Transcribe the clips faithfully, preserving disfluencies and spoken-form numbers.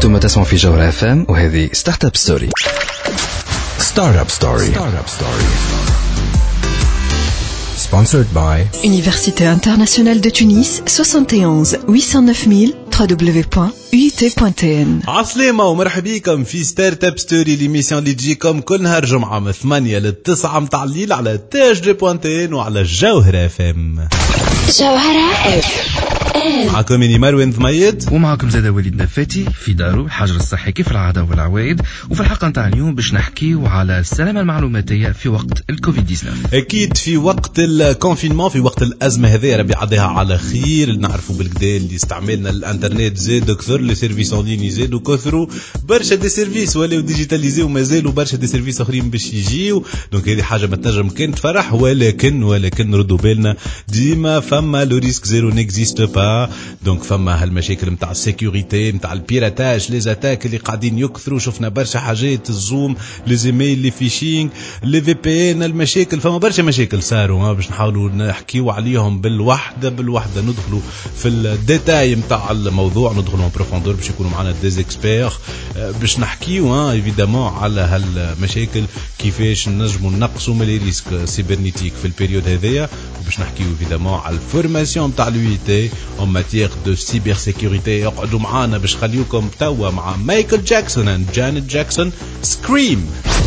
أنتم تسمعوا في جوهر اف ام وهذه ستارت اب ستوري. ستارت اب ستوري. ستارت اب ستوري. Sponsored by Université internationale de Tunis, soixante et onze huit cent neuf mille w w w point u i t point t n. عسلامة ومرحبا بكم في ستارت اب ستوري، ليميسيون اللي تجيكم كل نهار جمعة من ثمانية للتسعة متاع الليل على تاج دي بوان تي ان وعلى جوهرة اف ام. جوهرة اف ام معكم اني مروان ثميد ومعكم زاد وليد نفاتي في دارو الحجر الصحي كيف العادة والعوايد. وفي الحلقة نتاع اليوم باش نحكيو على السلامة المعلوماتية في وقت الكوفيد تسعة عشر. اكيد في وقت الكونفينمون، في وقت الازمه هذه ربي عديها على خير. نعرفوا بالكدا اللي استعملنا الانترنت زاد كثر، لي سيرفيس اون لين زادوا كثروا، برشا دي سيرفيس ولاو ديجيتاليزي ومازالوا برشا دي سيرفيس اخرين باش يجيو. دونك هذه حاجه ما تنجم كان تفرح، ولكن ولكن ردوا بالنا ديما فما لو ريسك زيرو نيكزيست با. دونك فما هالمشاكل نتاع السيكوريتي نتاع البيراتاج، لي زاتاك اللي قاعدين يكثروا. شفنا برشا حاجات، الزوم، لي زيميل، لي فيشينغ، لي في بي ان، المشاكل فما برشا مشاكل صاروا باش نحاولوا نحكيوا عليهم بالوحده بالوحده. ندخلوا في الديتاي نتاع الموضوع، ندخلوا en profondeur باش يكونوا معنا دي اكسبير باش نحكيوا ايفيدامون على هالمشاكل، كيفاش نجموا نقصوا من لي ريسك سيبرنيتيك في البيريود هذيا. وباش نحكيوا ايفيدامون على الفورماسيون نتاع اليو اي تي اون ماتيير دو سيبر سيكوريتي. اقعدوا معنا باش خليوكم توا مع مايكل جاكسون اند جانيت جاكسون سكريم.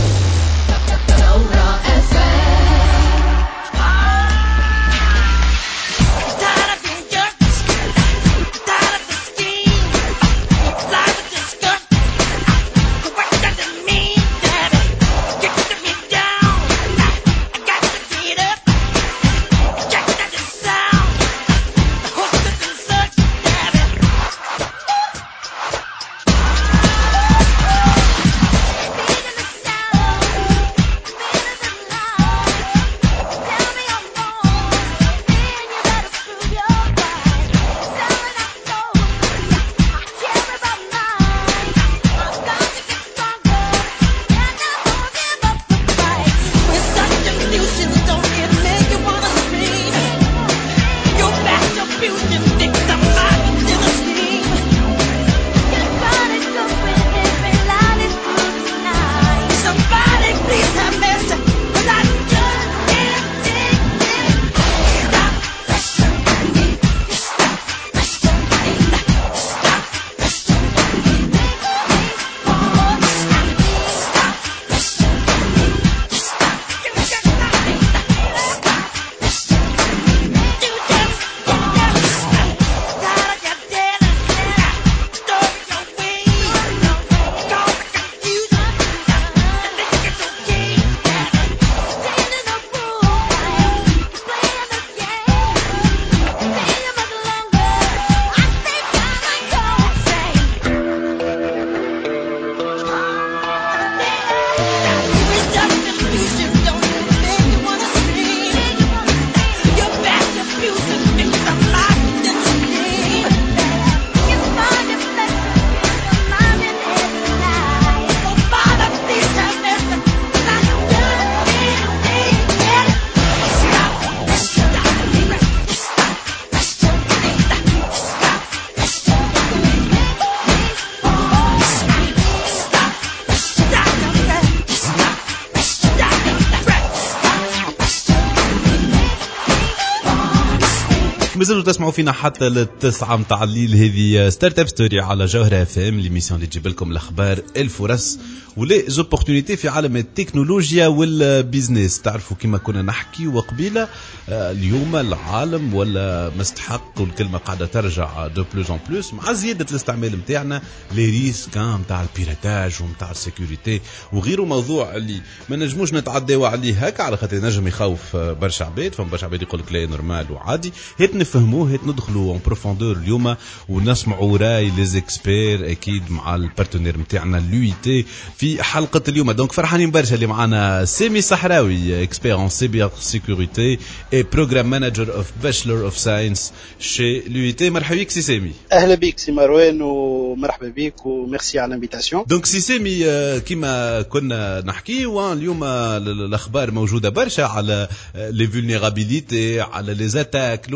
مازالوا تسمعوا فينا حتى للتسعة متاع الليل. هذه ستارت اب ستوري على جوهرة اف ام، ليميسيون اللي تجيب لكم الاخبار، الفرص ولي زوبورتونيتي في عالم التكنولوجيا والبيزنس. تعرفوا كما كنا نحكي وقبيله اليوم العالم ولا مستحق، والكلمه قاعده ترجع دو بلوز ان بلوس مع زياده الاستعمال نتاعنا لي ريسك نتاع البيراتاج ونتاع السيكوريتي وغيره. موضوع اللي ما نجموش نتعداو عليه هكا على خاطر نجم يخوف برشا عباد. فما برشا عباد يقول لك لا نورمال وعادي. هات نفهموه، هات ندخلوا اون بروفوندور اليوم ونسمعوا راي لي زيكسبير اكيد مع البارتنير نتاعنا اليو اي تي في حلقه اليوم. دونك فرحانين برشا اللي معنا سامي صحراوي، اكسبير ان سيبر سيكوريتي اي بروجرام مانجر اوف باشلر اوف ساينس شي اليو اي تي. مرحبا بك سي سامي. اهلا بك سي مروان ومرحبا بك وميرسي على الانفيتاسيون. دونك سي سامي كيما كنا نحكيو اليوم الاخبار موجوده برشا على لي فولنيرابيليتي، على لي زاتاك. لو كان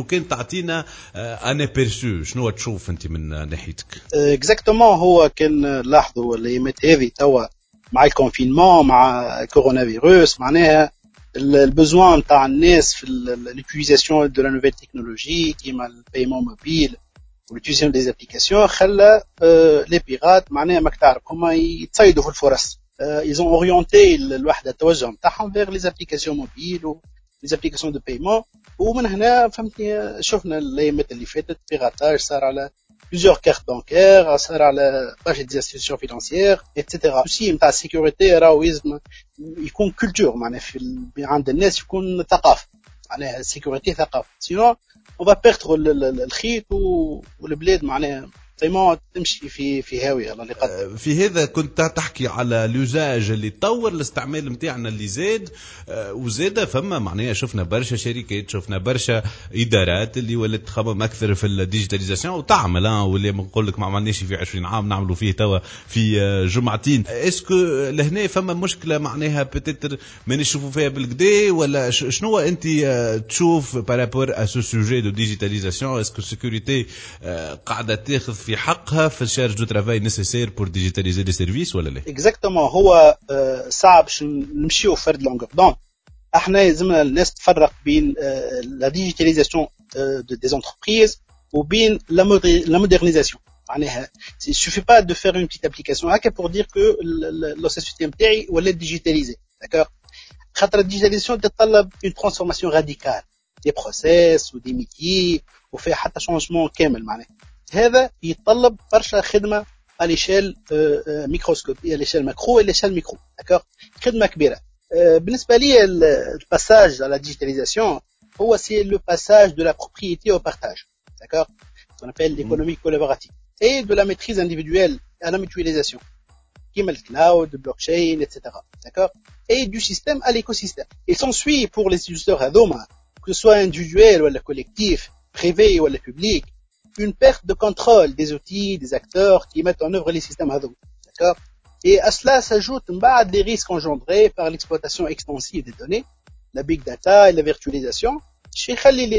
تعطينا ان ابيرسو شنو تشوف انت من ناحيتك؟ اكزاكتومون هو كان لاحظوا الايامات هذه توا مع الكونفينمون مع كورونا فيروس معناها البزوان تاع الناس في لوتيليزاسيون دو لا نوفيل تكنولوجي كيما البايمون موبيل والوتيليزاسيون دي زابليكاسيون خلى لي بيغات معناها ماك تعرف هما يتصيدوا في الفرص. ils ont orienté الوحده التوجه نتاعهم vers les applications mobiles و les applications de paiement ومن هنا فهمتني شفنا الايامات اللي فاتت بيغاتاج صار على plusieurs cartes bancaires صار على باش دي institutions financières etc. aussi نتاع السيكوريتي راهو لازم يكون كولتور معناها في عند الناس يكون ثقافه معناها السيكوريتي ثقافه sinon on va perdre الخيط والبلاد معناها تيمون تمشي في في هاويه الله اللي قدر. في هذا كنت تحكي على لوزاج اللي تطور الاستعمال نتاعنا اللي زاد وزاد فما معناها شفنا برشا شركات شفنا برشا ادارات اللي ولات تخمم اكثر في الديجيتاليزاسيون وتعمل اه واللي نقول لك ما عملناش في عشرين عام نعملوا فيه توا في جمعتين. اسكو لهنا فما مشكله معناها بتتر ما نشوفوا فيها بالكدا ولا شنو انت تشوف بارابور ا سو سوجي دو ديجيتاليزاسيون؟ اسكو السيكوريتي قاعده تاخذ في حقها في الشارج دو ترافاي نيسيسير بور ديجيتاليزي دي سيرفيس ولا لا؟ اكزاكتومون هو صعب باش نمشيو فرد لونغور دون احنا لازمنا الناس تفرق بين لا ديجيتاليزاسيون دي زونتربريز وبين لا مودرنيزاسيون. معناها il suffit pas de faire une petite application هكا pour dire que le système تاعي ولا ديجيتاليزي d'accord خاطر الديجيتاليزاسيون تتطلب une transformation radicale des process و des métiers وفيها حتى changement كامل معناها هذا يتطلب برشا خدمه على ليشيل ميكروسكوبيه على ليشيل ماكرو على ليشيل ميكرو داكور خدمه كبيره. بالنسبه لي الباساج على الديجيتاليزاسيون هو سي لو باساج دو لا بروبريتي او بارتاج داكور on appelle l'économie collaborative et de la maîtrise individuelle à la mutualisation comme le cloud, le blockchain, et cetera. D'accord? Et du système à l'écosystème. Il s'ensuit pour les utilisateurs Hadoma, que ce soit individuel ou collectif, privé ou public, une perte de contrôle des outils, des acteurs qui mettent en œuvre les systèmes Hadoop. D'accord? Et à cela s'ajoutent les risques engendrés par l'exploitation extensive des données, la big data et la virtualisation. Je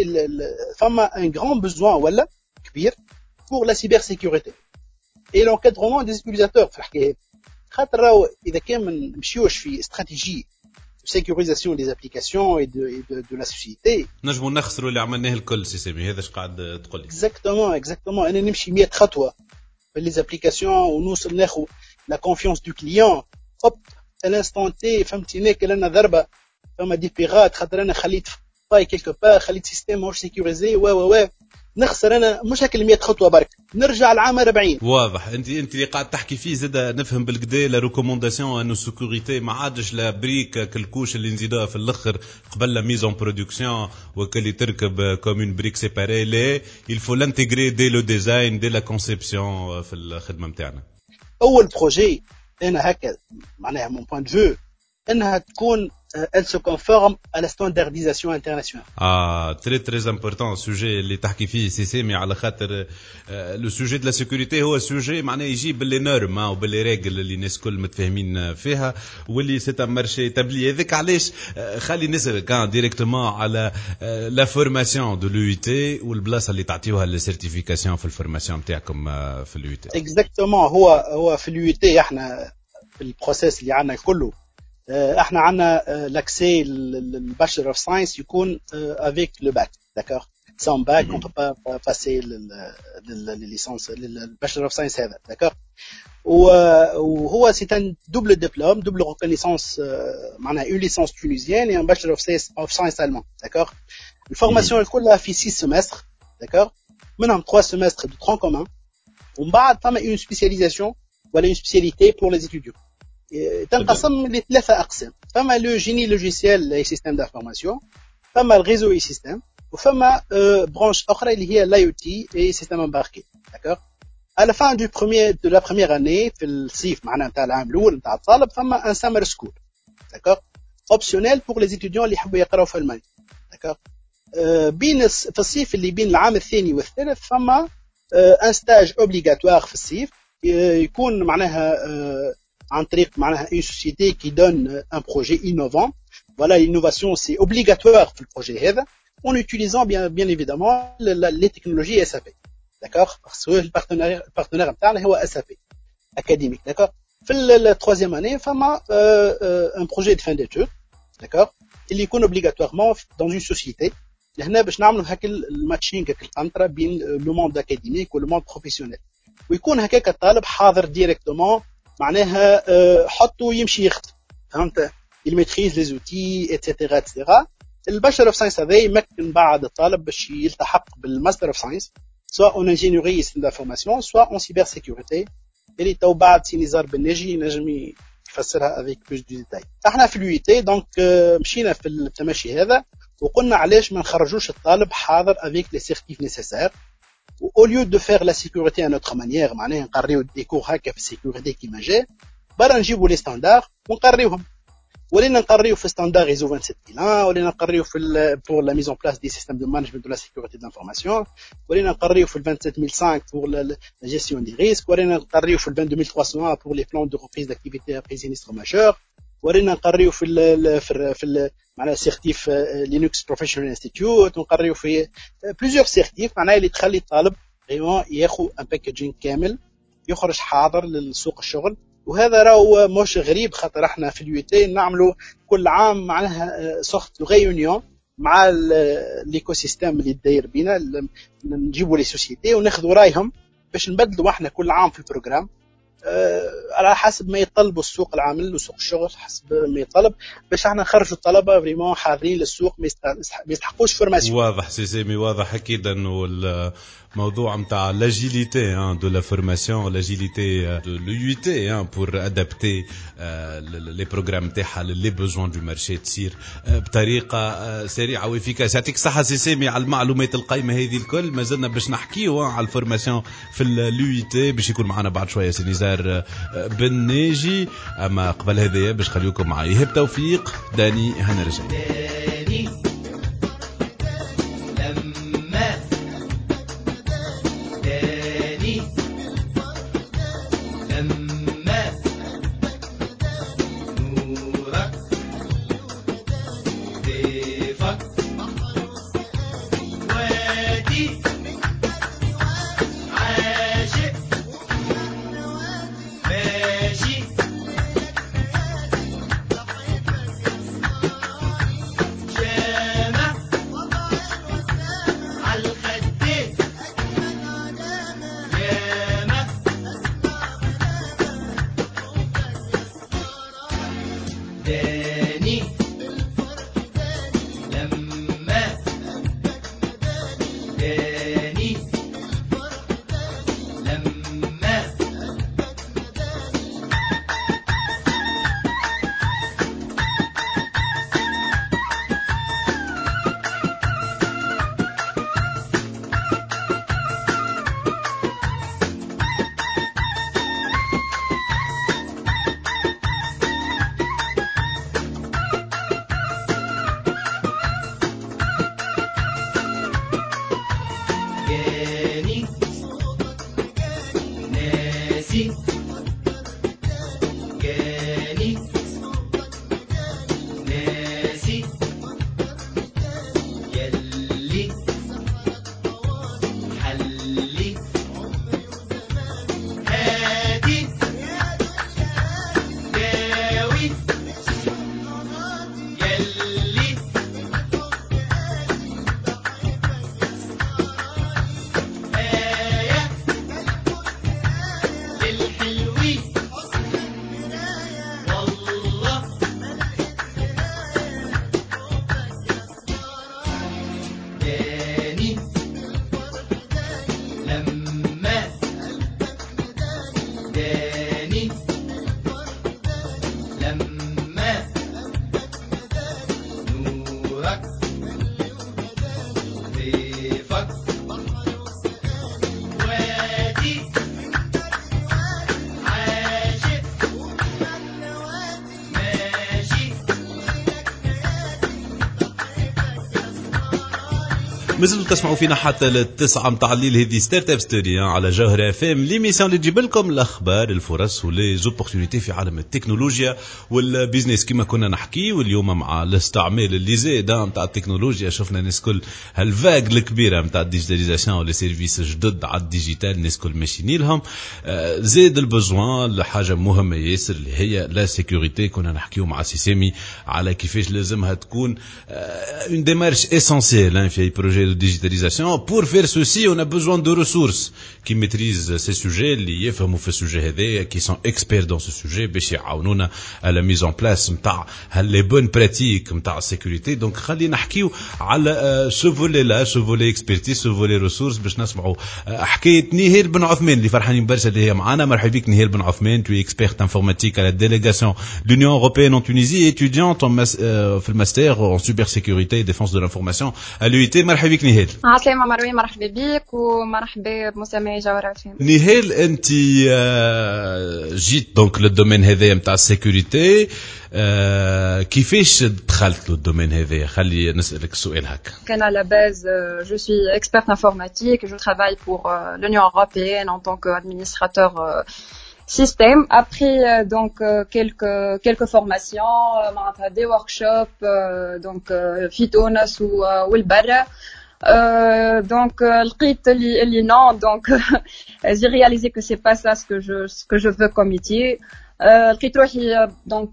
fais un grand besoin voilà, pour la cybersécurité et l'encadrement des utilisateurs. خاطر راهو إذا كان ما نمشيوش في استراتيجية sécurisation des applications et de, et de, de la société. نجمو نخسروا اللي عملناه الكل سيسمي هذا اش قاعد تقول لي. Exactement, exactement. أنا نمشي مية خطوة في les applications ونوصل ناخذ la confiance du client. hop à l'instant T فهمتيني كلنا ضربة فما دي بيغات خاطر أنا خليت باي quelque part خليت سيستم مش سيكوريزي و و و نخسر انا مش هكا مية خطوه برك نرجع العام أربعين. واضح انت انت اللي قاعد تحكي فيه زاد نفهم بالكدا لا ريكومونداسيون انه السيكوريتي ما عادش لا بريك كالكوش اللي نزيدوها في الاخر قبل لا ميزون برودكسيون وكلي تركب كومون بريك سيباري لا il faut l'intégrer dès le design dès la conception في الخدمه نتاعنا. اول بروجي انا هكا معناها مون بوين دو فيو انها تكون elle se conforme à la standardisation internationale. Ah, très très important sujet اللي تحكي فيه سي مي على خاطر لو سوجي دو لا سيكوريتي هو سوجي معناه يجي باللي نورم وباللي ريغل اللي الناس كل متفاهمين فيها واللي سي ان مارشي تابلي. هذاك علاش خلي نسال كان ديريكتومون على لا فورماسيون دو لو يو تي والبلاصه اللي تعطيوها للسيرتيفيكاسيون في الفورماسيون نتاعكم في اليو تي. اكزاكتومون هو هو في اليو تي احنا في البروسيس اللي عندنا كله احنا عندنا لاكسي للباشلر اوف ساينس يكون افيك لو باك داكور سان باك اون با باسي للليسانس للباشلر اوف ساينس هذا داكور وهو سي ان دوبل دبلوم دوبل ريكونيسانس معناها اون ليسانس تونيزيان اي ان باشلر اوف ساينس اوف ساينس المان داكور. الفورماسيون كلها في ستة سيمستر داكور منهم ثلاثة سيمستر دو ترون كومون ومن بعد فما اون سبيسياليزاسيون ولا اون سبيسياليتي بور لي ستوديون تنقسم لثلاثة أقسام. فما لو جيني لوجيسيال اي سيستم دانفورماسيون فما الريزو اي سيستم وفما برانش أخرى اللي هي لاي او تي اي سيستم امباركي داكور. على فان دو بروميير دو لا بروميير اني في الصيف معناها نتاع العام الأول نتاع الطالب فما ان سامر سكول داكور اوبسيونيل بور لي ستوديون اللي يحبوا يقراو في المانيا داكور. بين في الصيف اللي بين العام الثاني والثالث فما ان ستاج اوبليغاتوار في الصيف يكون معناها عن طريق معناها une société qui donne un projet innovant. Voilà, l'innovation c'est obligatoire في البروجي هذا en utilisant bien, bien évidemment les technologies S A P. D'accord? Parce que le partenaire, le partenaire interne est S A P académique. D'accord? La troisième année, فما un projet de fin d'études. D'accord? Il est obligatoirement dans une société. لهنا باش نعملوا هاك الماتشينغ هاك الانترا بين لو موند اكاديميك ولو موند بروفيسيونيل ويكون هكاك الطالب حاضر ديريكتومون معناها حطه يمشي يخدم فهمت يميتريز لي زوتي ايتترا ايتترا الباشلر اوف ساينس هذا يمكن بعد الطالب باش يلتحق بالماستر اوف ساينس سواء اون انجينيوري سيستم دافورماسيون سواء اون سيبر سيكوريتي اللي تو بعد سي نزار بالناجي نجم يفسرها افيك بلوس دو ديتاي. احنا في اليو تي دونك مشينا في التمشي هذا وقلنا علاش ما نخرجوش الطالب حاضر افيك لي سيرتيف نيسيسير او ليو دو فير لا سيكوريتي ان اوتر مانيير معناها نقريو دي كور هكا في السيكوريتي كيما جا برا نجيبوا لي ستاندار ونقريوهم ولينا نقريو في ستاندار ايزو سبعة وعشرين مية وواحد ولينا نقريو في بور لا ميزون بلاس دي سيستيم دو مانجمنت دو لا سيكوريتي دو لانفورماسيون ولينا نقريو في سبعة وعشرين مية وخمسة بور لا جيستيون دي ريسك ولينا نقريو في اثنين وعشرين مية وثلاثمية بور لي بلان دو ريبريز داكتيفيتي ابري سينيستر ماجور ورينا نقريو في ال في ال في ال معناها سيرتيف لينكس بروفيشنال انستيتيوت ونقريو في بليزيور سيرتيف معناها اللي تخلي الطالب فريمون ياخذ ان باكيجين كامل يخرج حاضر للسوق الشغل وهذا راهو مش غريب خاطر احنا في اليو تي نعملوا كل عام معناها سورت غيونيون مع الايكو سيستيم اللي داير بينا نجيبوا لي سوسيتي وناخذوا رايهم باش نبدلوا احنا كل عام في البروجرام أه على حسب ما يطلب السوق العمل وسوق الشغل حسب ما يطلب باش احنا نخرجوا الطلبه فريمون حاضرين للسوق ما يستحقوش فورماسيون. واضح سيسيمي واضح اكيد انه الموضوع نتاع لاجيليتي دو لا فورماسيون لاجيليتي دو لو يو تي بور ادابتي لي بروغرام نتاعها لي بوزوان دو مارشي تصير بطريقه سريعه وافيكاس. يعطيك الصحه سيسيمي على المعلومات القيمه هذه الكل. ما زلنا باش نحكيو على الفورماسيون في اليو يو تي باش يكون معنا بعد شويه سي نزار بن ناجي. اما قبل هذايا باش خليكم معي هب توفيق داني هنرجع مازلتوا تسمعوا فينا حتى التسعة متاع الليل. هذه ستارت اب ستوري على جوهرة اف ام، ليميسيون اللي تجيب لكم الاخبار الفرص وليزوبورتونيتي في عالم التكنولوجيا والبيزنس كما كنا نحكي. واليوم مع الاستعمال اللي زاد نتاع التكنولوجيا شفنا الناس كل هالفاغ الكبيره نتاع الديجيتاليزاسيون ولي سيرفيس جدد على الديجيتال، الناس كل ماشيين لهم. زاد البزوان لحاجه مهمه ياسر اللي هي لا سيكوريتي. كنا نحكيو مع سيسامي على كيفاش لازمها تكون une démarche essentielle hein, في projet de digitalisation. Pour faire ceci, on a besoin de ressources qui maîtrisent ces sujets, اللي يفهموا في السوجي هذايا، qui sont experts dans ce sujet باش يعاونونا à la mise en place نتاع les bonnes pratiques نتاع sécurité. donc خلينا نحكيو على ce volet là, ce volet expertise, ce volet ressources باش نسمعوا حكايه نهيل بن عثمان اللي فرحانين برشا اللي هي معنا. مرحبا بك نهيل بن عثمان، tu es experte informatique à la délégation de l'Union européenne en Tunisie, étudiante en mas- euh, في الماستر en cybersécurité et défense de l'information à l'U I T. مرحبا بك نهيل. عسلامة مروي، مرحبا بك ومرحبا بمستمعي جوهرة اف ام. نهيل انت جيت دونك للدومين هذايا نتاع السيكوريتي، كيفاش دخلت للدومين هذايا؟ خلي نسألك السؤال هكا. كان à la base je suis experte informatique, je travaille pour l'Union européenne en tant qu'administrateur système. Après euh, donc euh, quelques quelques formations, euh, des workshops euh, donc في تونس والبرا. Euh, donc لقيت اللي اللي non donc j'ai réalisé que c'est pas ça ce que je ce que je veux comme métier. لقيت روحي donc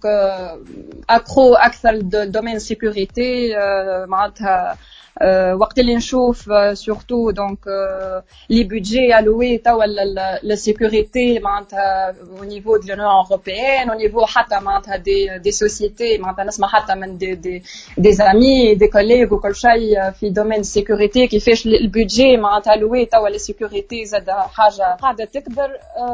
accro أكثر للدومين sécurité. معناتها وقت اللي نشوف surtout donc les budgets alloués توا la sécurité معناتها au niveau de l'Union européenne, au niveau حتى معناتها des des sociétés معناتها نسمع حتى من des des des amis des collègues وكل شيء في domaine sécurité كيفاش البودجي معناتها alloué توا la sécurité زاد حاجة قاعدة تكبر.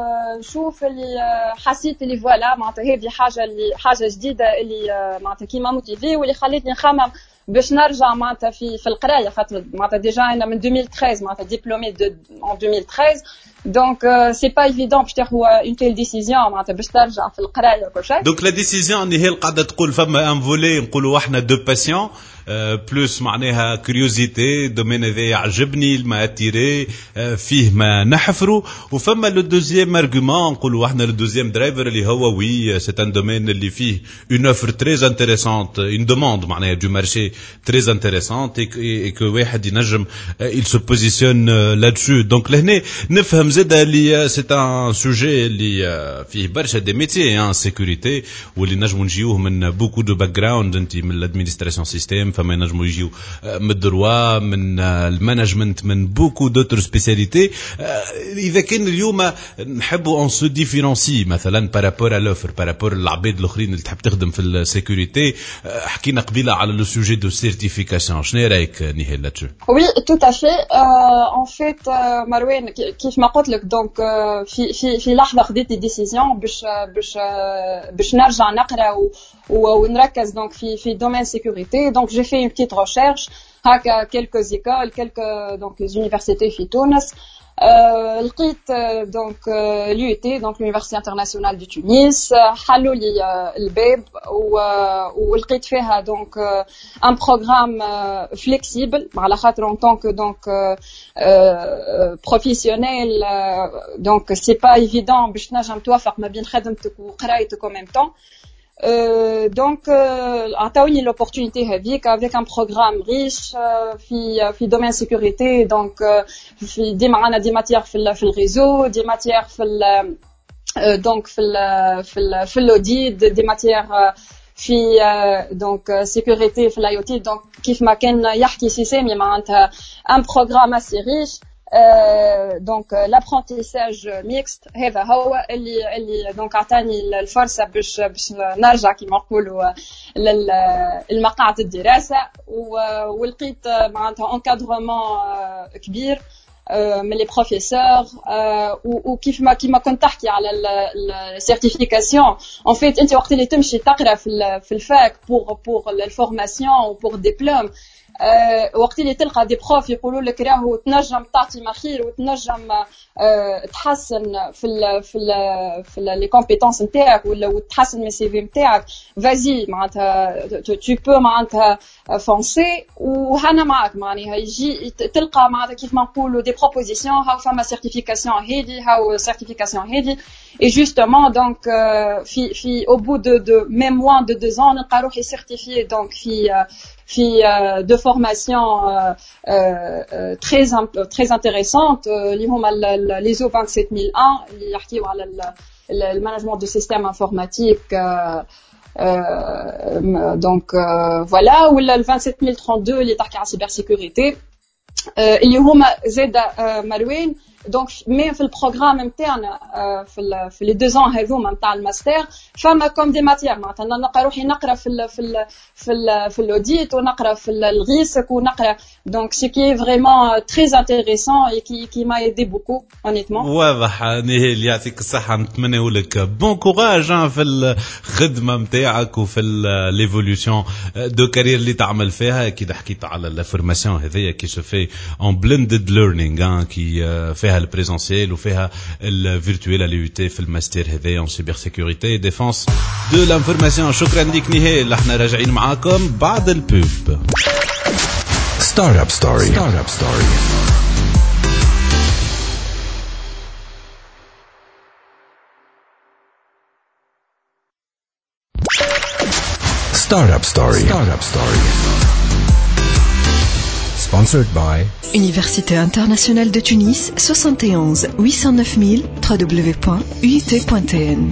نشوف اللي حسيت اللي فوالا معناتها هذه حاجة اللي حاجة جديدة اللي معناتها كيما موتيفي واللي خلتني نخمم باش نرجع معناتها في في القرايه. خاطر معناتها ديجا انا من ألفين وثلاثة عشر معناتها ديبلومي دو en ألفين وثلاثة عشر. دونك سي با ايفيدون باش تاخذ اون تيل ديسيزيون معناتها باش ترجع في القرايه وكل شيء. دونك لا ديسيزيون اللي هي قاعده تقول فما ان فولي نقولوا احنا دو باسيون بلوس معناها كوريوزيتي، دومين هذا يعجبني ما اتيري فيه ما نحفروا. وفما لو دوزيام ارغومون نقولوا احنا لو دوزيام درايفر اللي هو وي سي ان دومين اللي فيه اون اوفر تري انتريسونت، اون دوموند معناها دو مارشي تري انتريسونت اي كو واحد ينجم il se positionne là-dessus. دونك لهنا نفهم زاد اللي سي ان سوجي اللي فيه برشا دي ميتي ان سيكوريتي واللي نجموا نجيوه من بوكو دو باك جراوند. انت من الادمينستراسيون سيستيم، فما ينجموا يجيو من الدروا، من المانجمنت، من بوكو دوتر سبيسياليتي. اذا كان اليوم نحبوا اون سو ديفيرونسي مثلا بارابور على لوفر بارابور العباد الاخرين اللي تحب تخدم في السيكوريتي، حكينا قبيله على لو سوجي دو سيرتيفيكاسيون، شنو رايك نهيل لاتشو؟ وي تو افي ان فيت مروان كيف ما قلت لك دونك في في في لحظه خديت ديسيزيون باش باش باش نرجع نقرا ونركز دونك في في دومين سيكوريتي. دونك j'ai fait une petite recherche هكا quelques écoles quelques donc universités في تونس. Euh, لقيت donc l'U I T donc l'Université internationale de Tunis حلوا لي الباب ولقيت فيها donc un programme flexible على خاطر en tant que donc professionnel donc c'est pas évident باش تنجم توافق ما بين خدمتك وقرايتك en même temps. Euh, donc عطاوني euh, l'opportunité هذيك avec un programme riche euh, في في domaine sécurité. donc euh, في دي معنا دي ماتيير في في الريزو، دي ماتيير في donc في ال في ال في الاوديت، دي ماتيير في donc sécurité في الاي او تي. donc كيف ما كان يحكي سيسامي معناتها un programme assez riche. Euh, donc euh, l'apprentissage mixte هذا هو اللي اللي donc عطاني الفرصه باش باش نرجع كيما نقولوا للمقاعد الدراسه ولقيت معناتها انكادرومون كبير من لي بروفيسور. وكيف ما كيما كنت تحكي على السيرتيفيكاسيون ان فيت انت وقت اللي تمشي تقرا في في الفاك بور بور الفورماسيون و بور ديبلوم أه وقت اللي تلقى دي بروف يقولوا لك راهو تنجم تعطي ما خير وتنجم أه تحسن في ال في ال في لي كومبيتونس نتاعك ولا وتحسن من السي في نتاعك فازي معناتها تو بو معناتها فونسي وهنا معك معناها يجي تلقى معناتها كيف ما نقولوا دي بروبوزيسيون هاو فما سيرتيفيكاسيون هذه هاو سيرتيفيكاسيون هذه et justement donc euh, fi, fi, au bout de, de même moins de deux ans نلقى روحي certifié donc في في de formation euh, euh, très très intéressante اللي هما les I S O vingt-sept mille un اللي يحكيوا على المانجمنت دو سيستيم انفورماتيك donc voilà ولا ال vingt-sept mille trente-deux اللي تحكي على السيبر سيكوريتي اللي هما زاد مروان دونك مي في البروغرام نتاعنا في ال في لي deux ans هذوما نتاع الماستر فما كوم دي ماتيير معناتها نلقى روحي نقرا في ال في ال في ال في الاوديت ونقرا في الغيسك ونقرا دونك سي كي فريمون تري انتريسون اي كي كي ما ايدي بوكو اونيتمون. واضح نهيل يعطيك الصحه نتمنى لك بون كوراج في الخدمه نتاعك وفي ليفولوشن دو كارير اللي تعمل فيها. اكيد حكيت على الفورماسيون هذيا كي سو في اون بلندد ليرنينغ كي فيها البريزونسيال وفيها الفيرتوال اللي يوتي في الماستر هذايا اون سيبر سيكوريتي ديفونس دو لانفورماسيون. شكرا لك نهيل. احنا راجعين معاكم بعد البوب. ستارت اب ستوري. ستارت اب ستوري. Startup Story. Startup Story. Sponsored by Université internationale de Tunis, soixante et onze huit cent neuf mille, w w w point u i t point t n.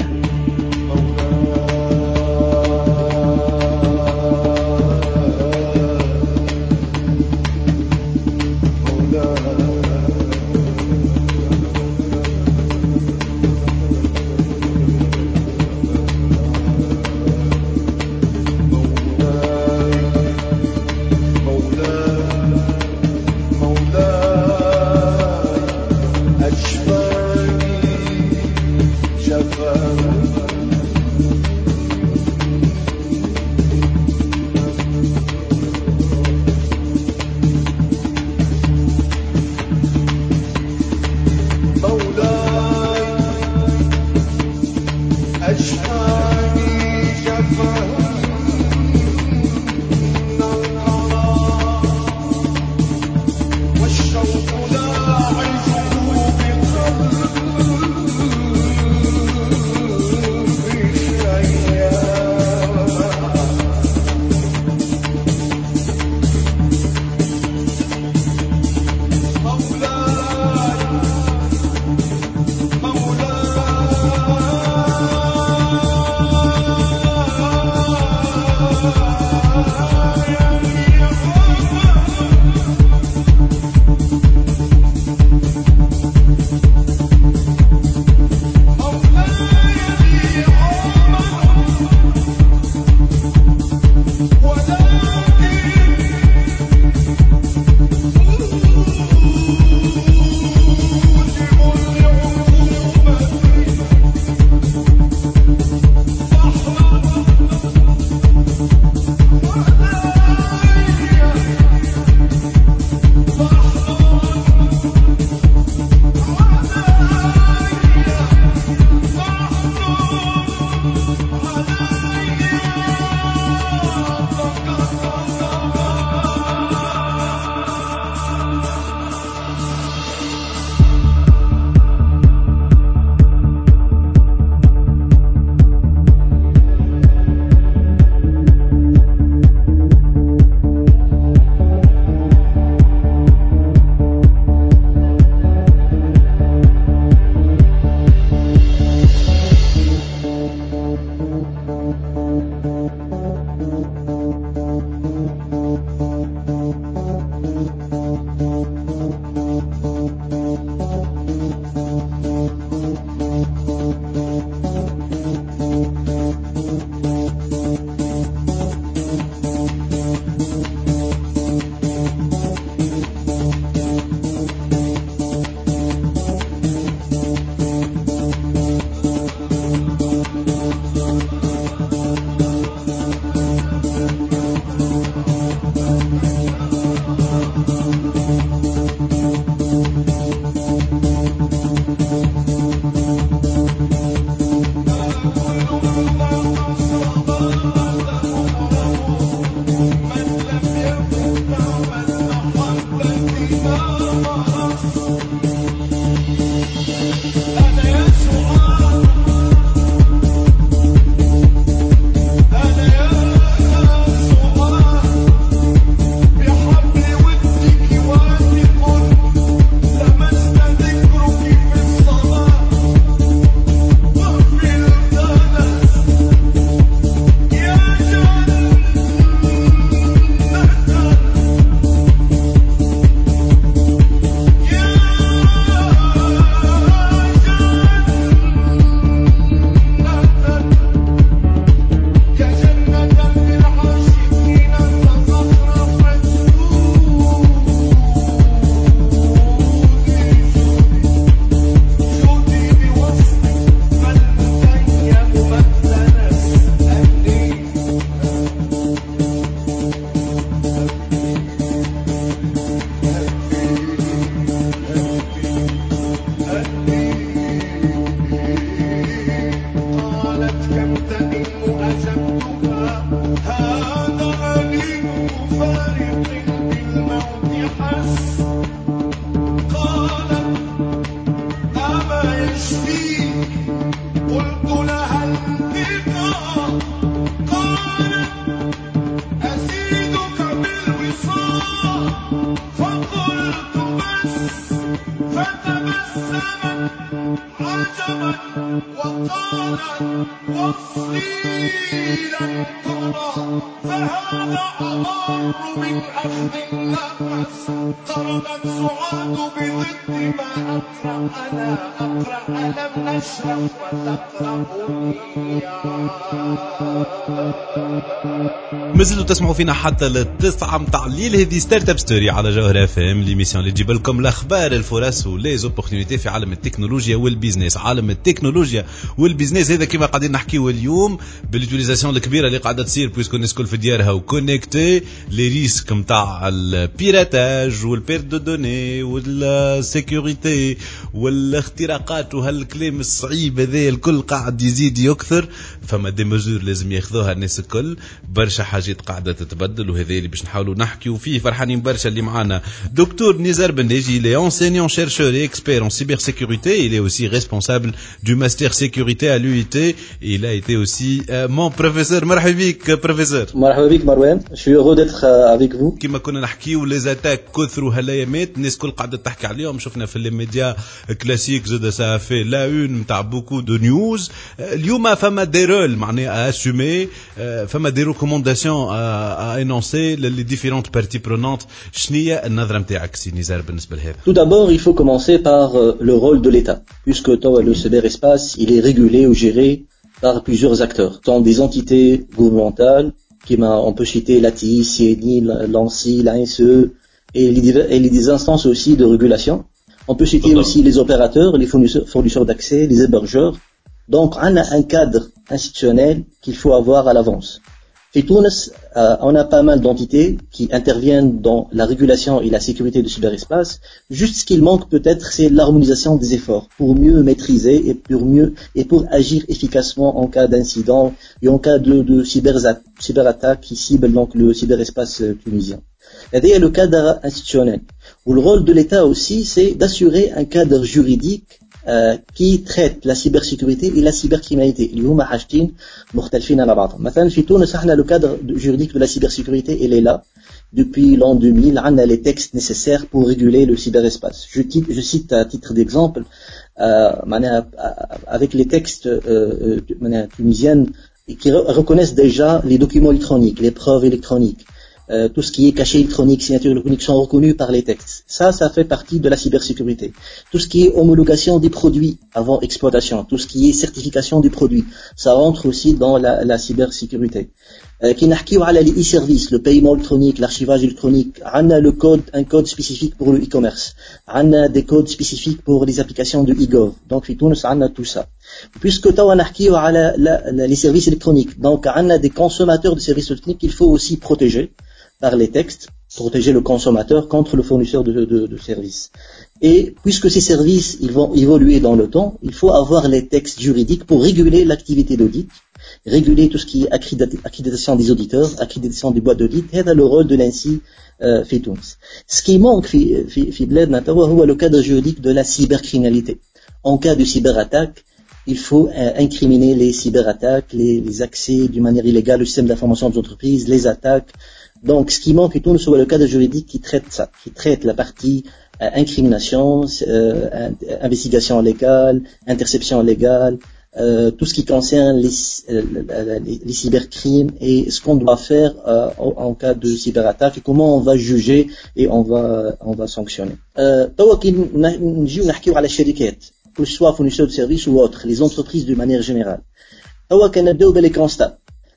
أشفاني شفاني مازلتوا تسمعوا فينا حتى للتسعة متاع الليل. هذه ستارت اب ستوري على جوهر اف ام، ليميسيون اللي تجيب لكم الاخبار الفرص وليزوبورتينيتي في عالم التكنولوجيا والبيزنس. عالم التكنولوجيا والبيزنس هذا كما قاعدين نحكيو اليوم باليوتيليزاسيون الكبيره اللي قاعده تصير بويسكو الناس الكل في ديارها وكونيكتي، لي ريسك نتاع البيراتاج والبيرد دو دوني والسيكوريتي والاختراقات وهالكلام الصعيب هذا الكل قاعد يزيد يكثر. فما دي مزور لازم ياخذوها الناس الكل. برشا حاجات قاعده تتبدل وهذا اللي باش نحاولوا نحكيو فيه. فرحانين برشا اللي معانا دكتور نزار بنديجي، il est enseignant chercheur et expert en cybersécurité. Il est aussi responsable du master sécurité à l'U I T. Il a été aussi euh, mon professeur. مرحبا بك professeur. مرحبا بك مروان. Je suis heureux d'être avec vous. كما كنا نحكيو لي زاتاك كثروا هالايامات، الناس كل قاعده تحكي عليهم. شفنا في لي ميديا كلاسيك زاد سا في لا اون نتاع بوكو دو نيوز. اليوم فما دي رول معناها اسومي، فما دي ريكومونداسيون ا انونسي للي ديفيرونت بارتي برونونت. شنية النظره نتاعك سي نزار بالنسبه لهذا؟ Tout d'abord, il faut commencer par le rôle de l'État, puisque le cyberespace, il est régulé ou géré par plusieurs acteurs. Ce sont des entités gouvernementales, qui on peut citer l'A T I, C N I, l'ANSSI, l'A N S E, et les, et les instances aussi de régulation. On peut citer aussi les opérateurs, les fournisseurs, fournisseurs d'accès, les hébergeurs. Donc, on a un cadre institutionnel qu'il faut avoir à l'avance. Chez Tunis, euh, on a pas mal d'entités qui interviennent dans la régulation et la sécurité du cyberespace. Juste ce qu'il manque peut-être, c'est l'harmonisation des efforts pour mieux maîtriser et pour mieux et pour agir efficacement en cas d'incident et en cas de, de cyberattaque qui cible donc le cyberespace tunisien. C'est-à-dire le cadre institutionnel. Où le rôle de l'État aussi, c'est d'assurer un cadre juridique Euh, qui traite la cybersécurité et la cybercriminalité. اللي هما حاجتين مختلفين على بعضهم. مثلا في تونس احنا le cadre juridique de la sécurité il est là depuis l'an deux mille. On a les textes nécessaires pour réguler le cyberespace. Je, je cite à titre d'exemple euh, avec les textes euh, tunisiens qui reconnaissent déjà les documents électroniques, les preuves électroniques. Euh, tout ce qui est cachet électronique, signature électronique sont reconnus par les textes. Ça, ça fait partie de la cybersécurité. Tout ce qui est homologation des produits avant exploitation, tout ce qui est certification des produits, ça rentre aussi dans la, la cybersécurité. Qui n'archive à les e-services, le paiement électronique, l'archivage électronique, on a le code, un code spécifique pour le e-commerce, on a des codes spécifiques pour les applications de e-gov. Donc, on a tout ça. Puisque on archive à la, la, la, les services électroniques, donc on a des consommateurs de services électroniques qu'il faut aussi protéger par les textes, protéger le consommateur contre le fournisseur de, de, de services. Et puisque ces services ils vont évoluer dans le temps, il faut avoir les textes juridiques pour réguler l'activité d'audit, réguler tout ce qui est accréditation des auditeurs, accréditation des boîtes d'audit. C'est le rôle de l'ANSSI euh, في تونس. Ce qui manque في في في بلادنا توا هو le cadre juridique de la cybercriminalité. En cas de cyberattaque, il faut euh, incriminer les cyberattaques, les, les accès d'une manière illégale au système d'information des entreprises, les attaques. Donc, ce qui manque plutôt, c'est le cadre juridique qui traite ça, qui traite la partie euh, incrimination, euh, investigation légale, interception légale, euh, tout ce qui concerne les, euh, les, les cybercrimes et ce qu'on doit faire euh, en, en cas de cyberattaque et comment on va juger et on va, on va sanctionner. توا كي نجيو نحكيو على الشركات que ce soit fournisseurs de services ou autres, les entreprises de manière générale. توا كنبداو باللي كونستا.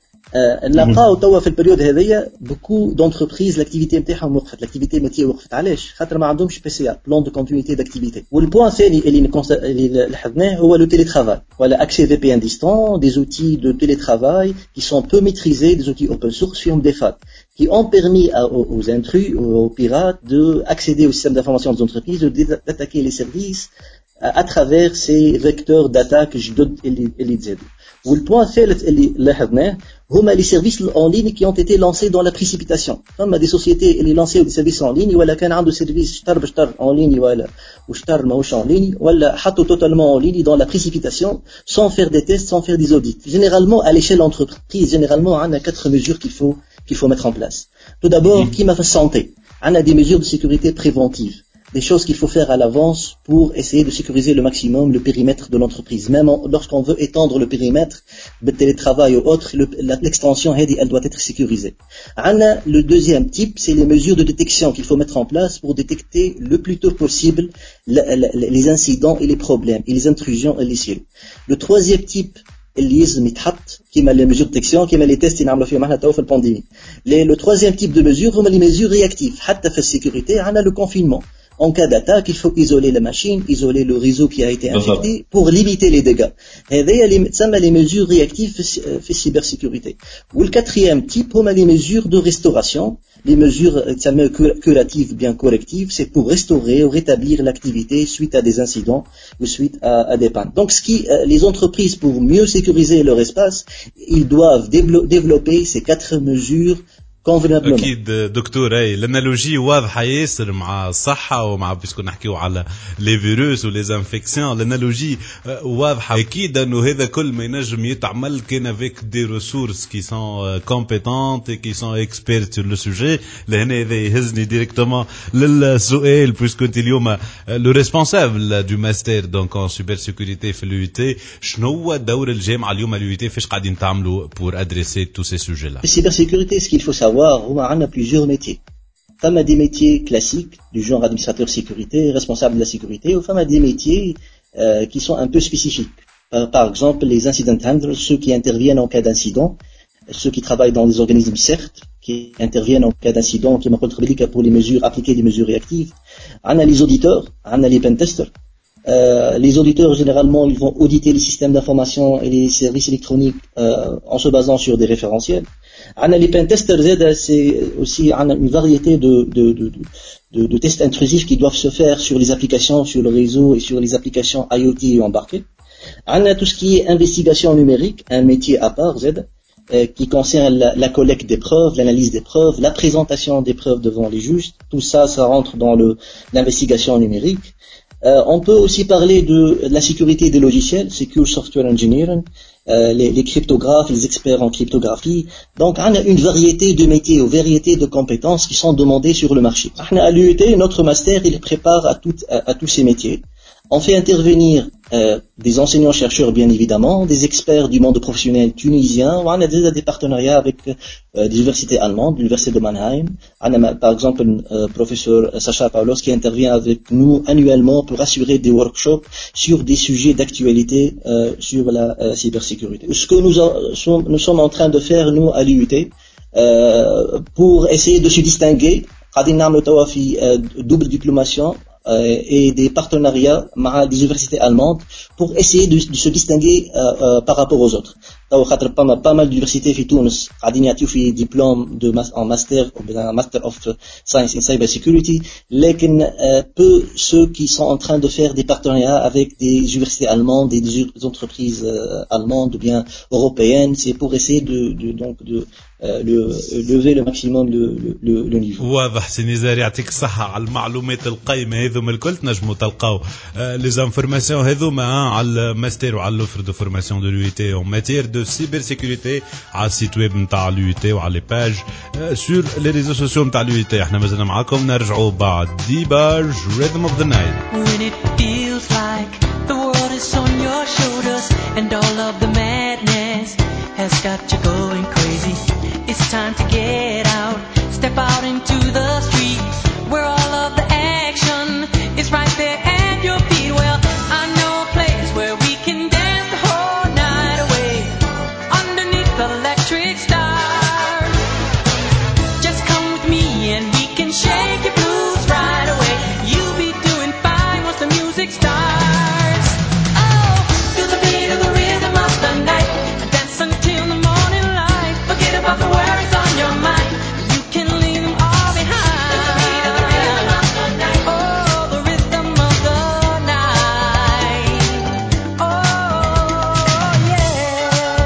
نلقاو توا في البريود هذيا بوكو دونتربريز لاكتيفيتي نتاعهم وقفت، لاكتيفيتي ماتير وقفت. علاش؟ خاطر ما عندهمش بي سي ا بلان دو كونتينيتي داكتيفيتي. والبوان الثاني اللي اللي لاحظناه هو لو تيلي ترافاي ولا اكسي في بي ان ديستون، دي زوتي دو تيلي ترافاي qui sont peu maîtrisés, des outils open source فيهم des failles qui ont permis à, aux, aux intrus, aux pirates de accéder au système d'information des entreprises, de, d'attaquer les services à travers ces vecteurs d'attaque جدد اللي اللي تزادوا. والبوان الثالث اللي لاحظناه هما لي سيرفيس اون لين كي ont été lancés dans la précipitation. فما دي سوسيتي اللي لانسيو دي سيرفيس اون لين ولا كان عنده سيرفيس شطر بشطر اون لين ولا وشطر ماهوش اون لين ولا حطوا توتالمون اون لين dans la précipitation sans faire des tests, sans faire des audits. Généralement à l'échelle entreprise, généralement on a quatre mesures qu'il faut qu'il faut mettre en place. Tout d'abord, qui m'a fait santé. On a des mesures de sécurité préventives. Des choses qu'il faut faire à l'avance pour essayer de sécuriser le maximum le périmètre de l'entreprise. Même en, lorsqu'on veut étendre le périmètre, le télétravail ou autre, le, l'extension, elle doit être sécurisée. Le deuxième type, c'est les mesures de détection qu'il faut mettre en place pour détecter le plus tôt possible les incidents et les problèmes, et les intrusions et les silos. Le troisième type, qui m'a les mesures de détection, qui m'a les tests, qui m'a la pandémie. Le troisième type de mesures, c'est les mesures réactives. Hatta fait sécurité, on a le confinement. En cas d'attaque, il faut isoler la machine, isoler le réseau qui a été infecté pour limiter les dégâts. Et ça, les mesures réactives fait cybersécurité. Ou le quatrième type, on a les mesures de restauration. Les mesures curatives, bien correctives, c'est pour restaurer ou rétablir l'activité suite à des incidents ou suite à, à des pannes. Donc, ce qui, les entreprises, pour mieux sécuriser leur espace, ils doivent développer ces quatre mesures convenablement. أكيد دكتور أي الانالوجي واضحة ياسر مع الصحة ومع بيسكو نحكيو على لي فيروس ولي انفكسيون الانالوجي واضحة أكيد أنه هذا كل ما ينجم يتعمل كان افيك دي ريسورس كي سون كومبيتونت كي سون اكسبيرت سور لو سوجي لهنا هذا يهزني ديريكتومون للسؤال بيسكو أنت اليوم لو ريسبونسابل دو ماستر دونك ان سوبر سيكوريتي في اليو تي شنو هو دور الجامعة اليوم اليو تي فاش قاعدين تعملوا بور ادريسي تو سي سوجي لا السيبر سيكوريتي ce qu'il faut savoir on a plusieurs métiers. Femme a des métiers classiques du genre administrateur sécurité, responsable de la sécurité, ou femme a des métiers euh, qui sont un peu spécifiques. Par, par exemple, les incident handlers, ceux qui interviennent en cas d'incident, ceux qui travaillent dans des organismes C E R T, qui interviennent en cas d'incident, qui me contrôlent pour les mesures, appliquer des mesures réactives. On a les auditeurs, on a les pentesters. Euh, les auditeurs, généralement, ils vont auditer les systèmes d'information et les services électroniques euh, en se basant sur des référentiels. Les pentesters, c'est aussi une variété de, de, de, de, de tests intrusifs qui doivent se faire sur les applications, sur le réseau et sur les applications IoT embarquées. On a tout ce qui est investigation numérique, un métier à part, Z, euh, qui concerne la, la collecte des preuves, l'analyse des preuves, la présentation des preuves devant les juges. Tout ça, ça rentre dans le, l'investigation numérique. Euh, on peut aussi parler de, de la sécurité des logiciels, Secure Software Engineering, euh, les, les cryptographes, les experts en cryptographie. Donc, on a une variété de métiers, une variété de compétences qui sont demandées sur le marché. À l'U E T, notre master, il prépare à, tout, à, à tous ces métiers. On fait intervenir euh, des enseignants-chercheurs, bien évidemment, des experts du monde professionnel tunisien. On a déjà des partenariats avec euh, des universités allemandes, l'université de Mannheim. On a par exemple le euh, professeur Sacha Paulos qui intervient avec nous annuellement pour assurer des workshops sur des sujets d'actualité euh, sur la euh, cybersécurité. Ce que nous, a, nous sommes en train de faire, nous, à l'U E T, euh, pour essayer de se distinguer, double diplomation, Euh, et des partenariats avec des universités allemandes pour essayer de, de se distinguer euh, euh, par rapport aux autres. Pas mal, pas mal d'universités في تونس قاعدين يعطيو في diplôme de en master ou un master of science in cyber security, لكن euh, peu ceux qui sont en train de faire des partenariats avec des universités allemandes et des, des entreprises euh, allemandes ou bien européennes, c'est pour essayer de, de donc de euh, le, lever le maximum le, le, le niveau. واضح سي نزار يعطيك الصحة على المعلومات القيمة هذوما الكل تنجموا تلقاو لي زانفورماسيون هذوما على الماستر وعلى لوفر دو فورماسيون دو l'U E T en matière de cybersécurité على السيت ويب نتاع l'U E T وعلى لي باج سور لي ريزو سوسيو نتاع l'U E T. احنا مازلنا معاكم نرجعوا بعد ديباج Rhythm of the Night. When it feels like the world is on your shoulders and all of the madness has got you going crazy, it's time to get out, step out into the street where all of the action is right there at your feet. Well, I know a place where we can dance the whole night away underneath the electric stars. Just come with me and we can shake your blues right away. You'll be doing fine once the music starts. Oh, to the beat of the rhythm of the night, dance until the morning light. Forget about the worries on your mind. You can leave them all behind. To the beat of the rhythm of the night. Oh, the rhythm of the night. Oh, yeah.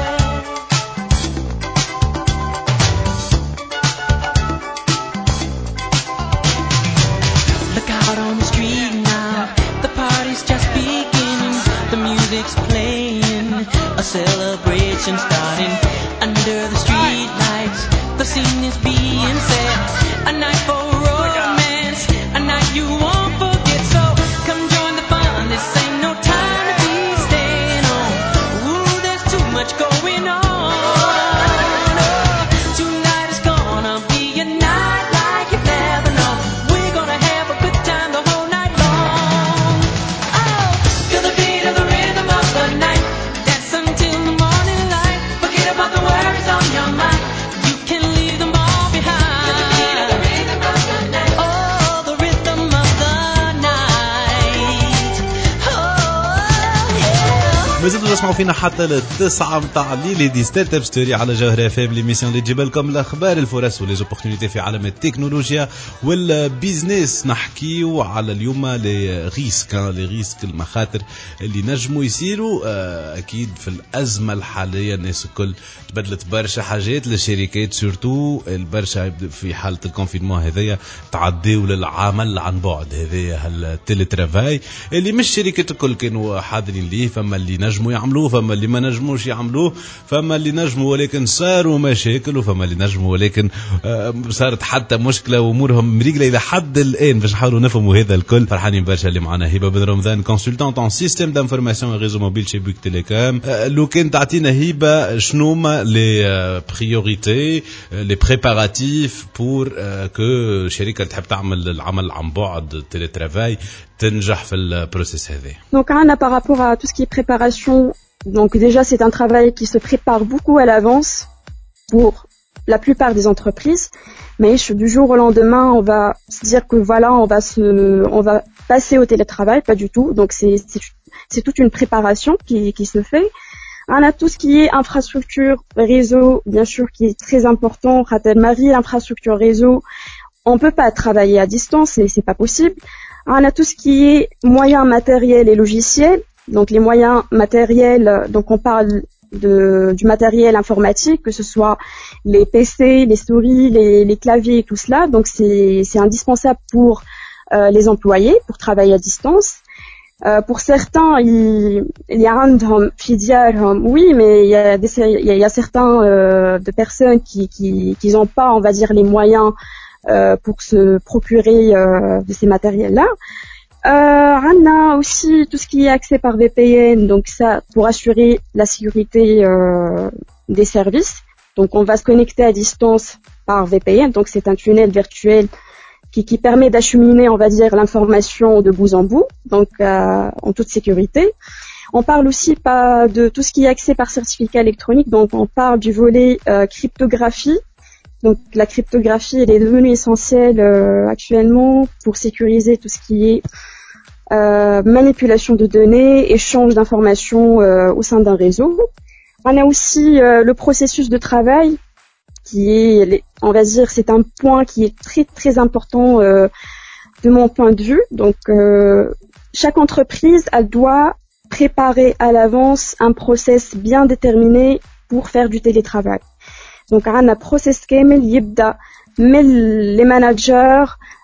jukebox playing, a celebration starting under the street lights. The scene is being set, a night for romance, a night you won't forget. So come join the fun, this ain't no time to be staying home. Ooh, there's too much going on. مازلتوا تسمعوا فينا حتى للتسعة متاع الليل. دي ستارت اب ستوري على جوهرة اف ام، ليميسيون اللي تجيب لكم الاخبار الفرص وليزوبورتينيتي في عالم التكنولوجيا والبيزنس. نحكيو على اليوم لي ريسك لي ريسك المخاطر اللي نجموا يصيروا. اكيد في الازمه الحاليه الناس الكل تبدلت برشا حاجات للشركات، سورتو البرشا في حاله الكونفينمون هذايا تعديوا للعمل عن بعد، هذايا التيلي ترافاي اللي مش الشركات الكل كانوا حاضرين ليه. فما اللي نجموا يعملوه، فما اللي ما نجموش يعملوه، فما اللي نجموا ولكن صاروا مشاكل، وفما اللي نجموا ولكن صارت حتى مشكله وامورهم مريقله الى حد الان. باش نحاولوا نفهموا هذا الكل فرحانين برشا اللي معنا هبه بن رمضان، كونسلتانت ان سيستيم دانفورماسيون ريزو موبيل شي بوك تيليكوم. لو كان تعطينا هبه شنو هما لي بريوريتي لي بريباراتيف بور كو شركه تحب تعمل العمل عن بعد تيلي ترافاي تنجح في البروسيس هذا. Donc Anna, par rapport à tout ce qui est préparation, donc déjà c'est un travail qui se prépare beaucoup à l'avance pour la plupart des entreprises, mais du jour au lendemain on va se dire que voilà on va se on va passer au télétravail, pas du tout. Donc c'est c'est, c'est toute une préparation qui qui se fait. On a tout ce qui est infrastructure, réseau, bien sûr qui est très important. Ratel Marie, infrastructure réseau, on peut pas travailler à distance et c'est pas possible. On a tout ce qui est moyens matériels et logiciels. Donc les moyens matériels, donc on parle de, du matériel informatique, que ce soit les P C, les souris, les, les claviers et tout cela. Donc c'est, c'est indispensable pour euh, les employés, pour travailler à distance. Euh, pour certains, il, il y a un oui, mais il y a, des, il y a certains euh, de personnes qui, qui, qui n'ont pas, on va dire, les moyens Euh, pour se procurer euh, de ces matériels-là. Euh, on a aussi tout ce qui est accès par V P N, donc ça pour assurer la sécurité euh, des services. Donc on va se connecter à distance par V P N, donc c'est un tunnel virtuel qui, qui permet d'acheminer, on va dire, l'information de bout en bout, donc euh, en toute sécurité. On parle aussi pas de tout ce qui est accès par certificat électronique, donc on parle du volet euh, cryptographie. Donc la cryptographie elle est devenue essentielle euh, actuellement pour sécuriser tout ce qui est euh, manipulation de données, échange d'informations euh, au sein d'un réseau. On a aussi euh, le processus de travail qui est, on va dire, c'est un point qui est très très important euh, de mon point de vue. Donc euh, chaque entreprise elle doit préparer à l'avance un process bien déterminé pour faire du télétravail. Donc on a un process كامل يبدأ من les managers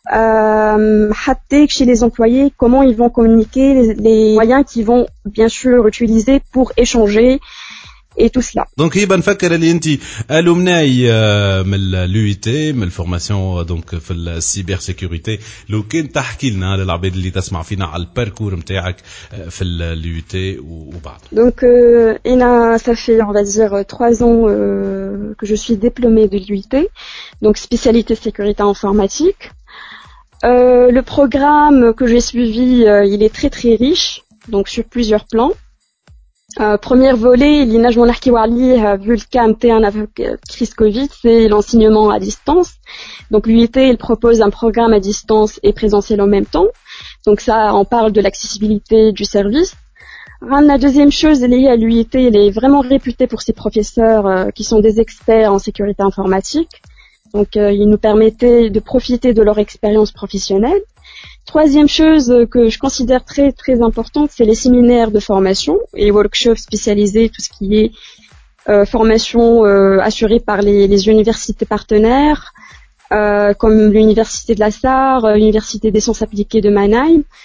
حتى chez les employés, comment ils vont communiquer, les, les moyens qu'ils vont bien sûr utiliser pour échanger et tout cela. دونك يبقى نفكر اللي انت الومناي من اليو تي من الفورماسيون دونك في السيبر سيكوريتي، لو كان تحكي لنا للعباد اللي تسمع فينا على الباركور نتاعك في اليو تي وبعد. Donc euh, Ina, ça fait on va dire trois ans euh, que je suis diplômée de l'U I T, donc spécialité sécurité informatique. Euh, le programme que j'ai suivi, euh, il est très très riche, donc sur plusieurs plans. Euh, premier volet, l'Inaj Monarchie Warli, vu le cas interne avec crise Covid, c'est l'enseignement à distance. Donc l'U I T, il propose un programme à distance et présentiel en même temps. Donc ça, on parle de l'accessibilité du service. La deuxième chose, l'U I T, elle est vraiment réputée pour ses professeurs euh, qui sont des experts en sécurité informatique. Donc euh, ils nous permettaient de profiter de leur expérience professionnelle. Troisième chose que je considère très très importante, c'est les séminaires de formation et workshops spécialisés, tout ce qui est euh, formation euh, assurée par les, les universités partenaires, euh, comme l'université de la Sarre, l'université des sciences appliquées de Mannheim.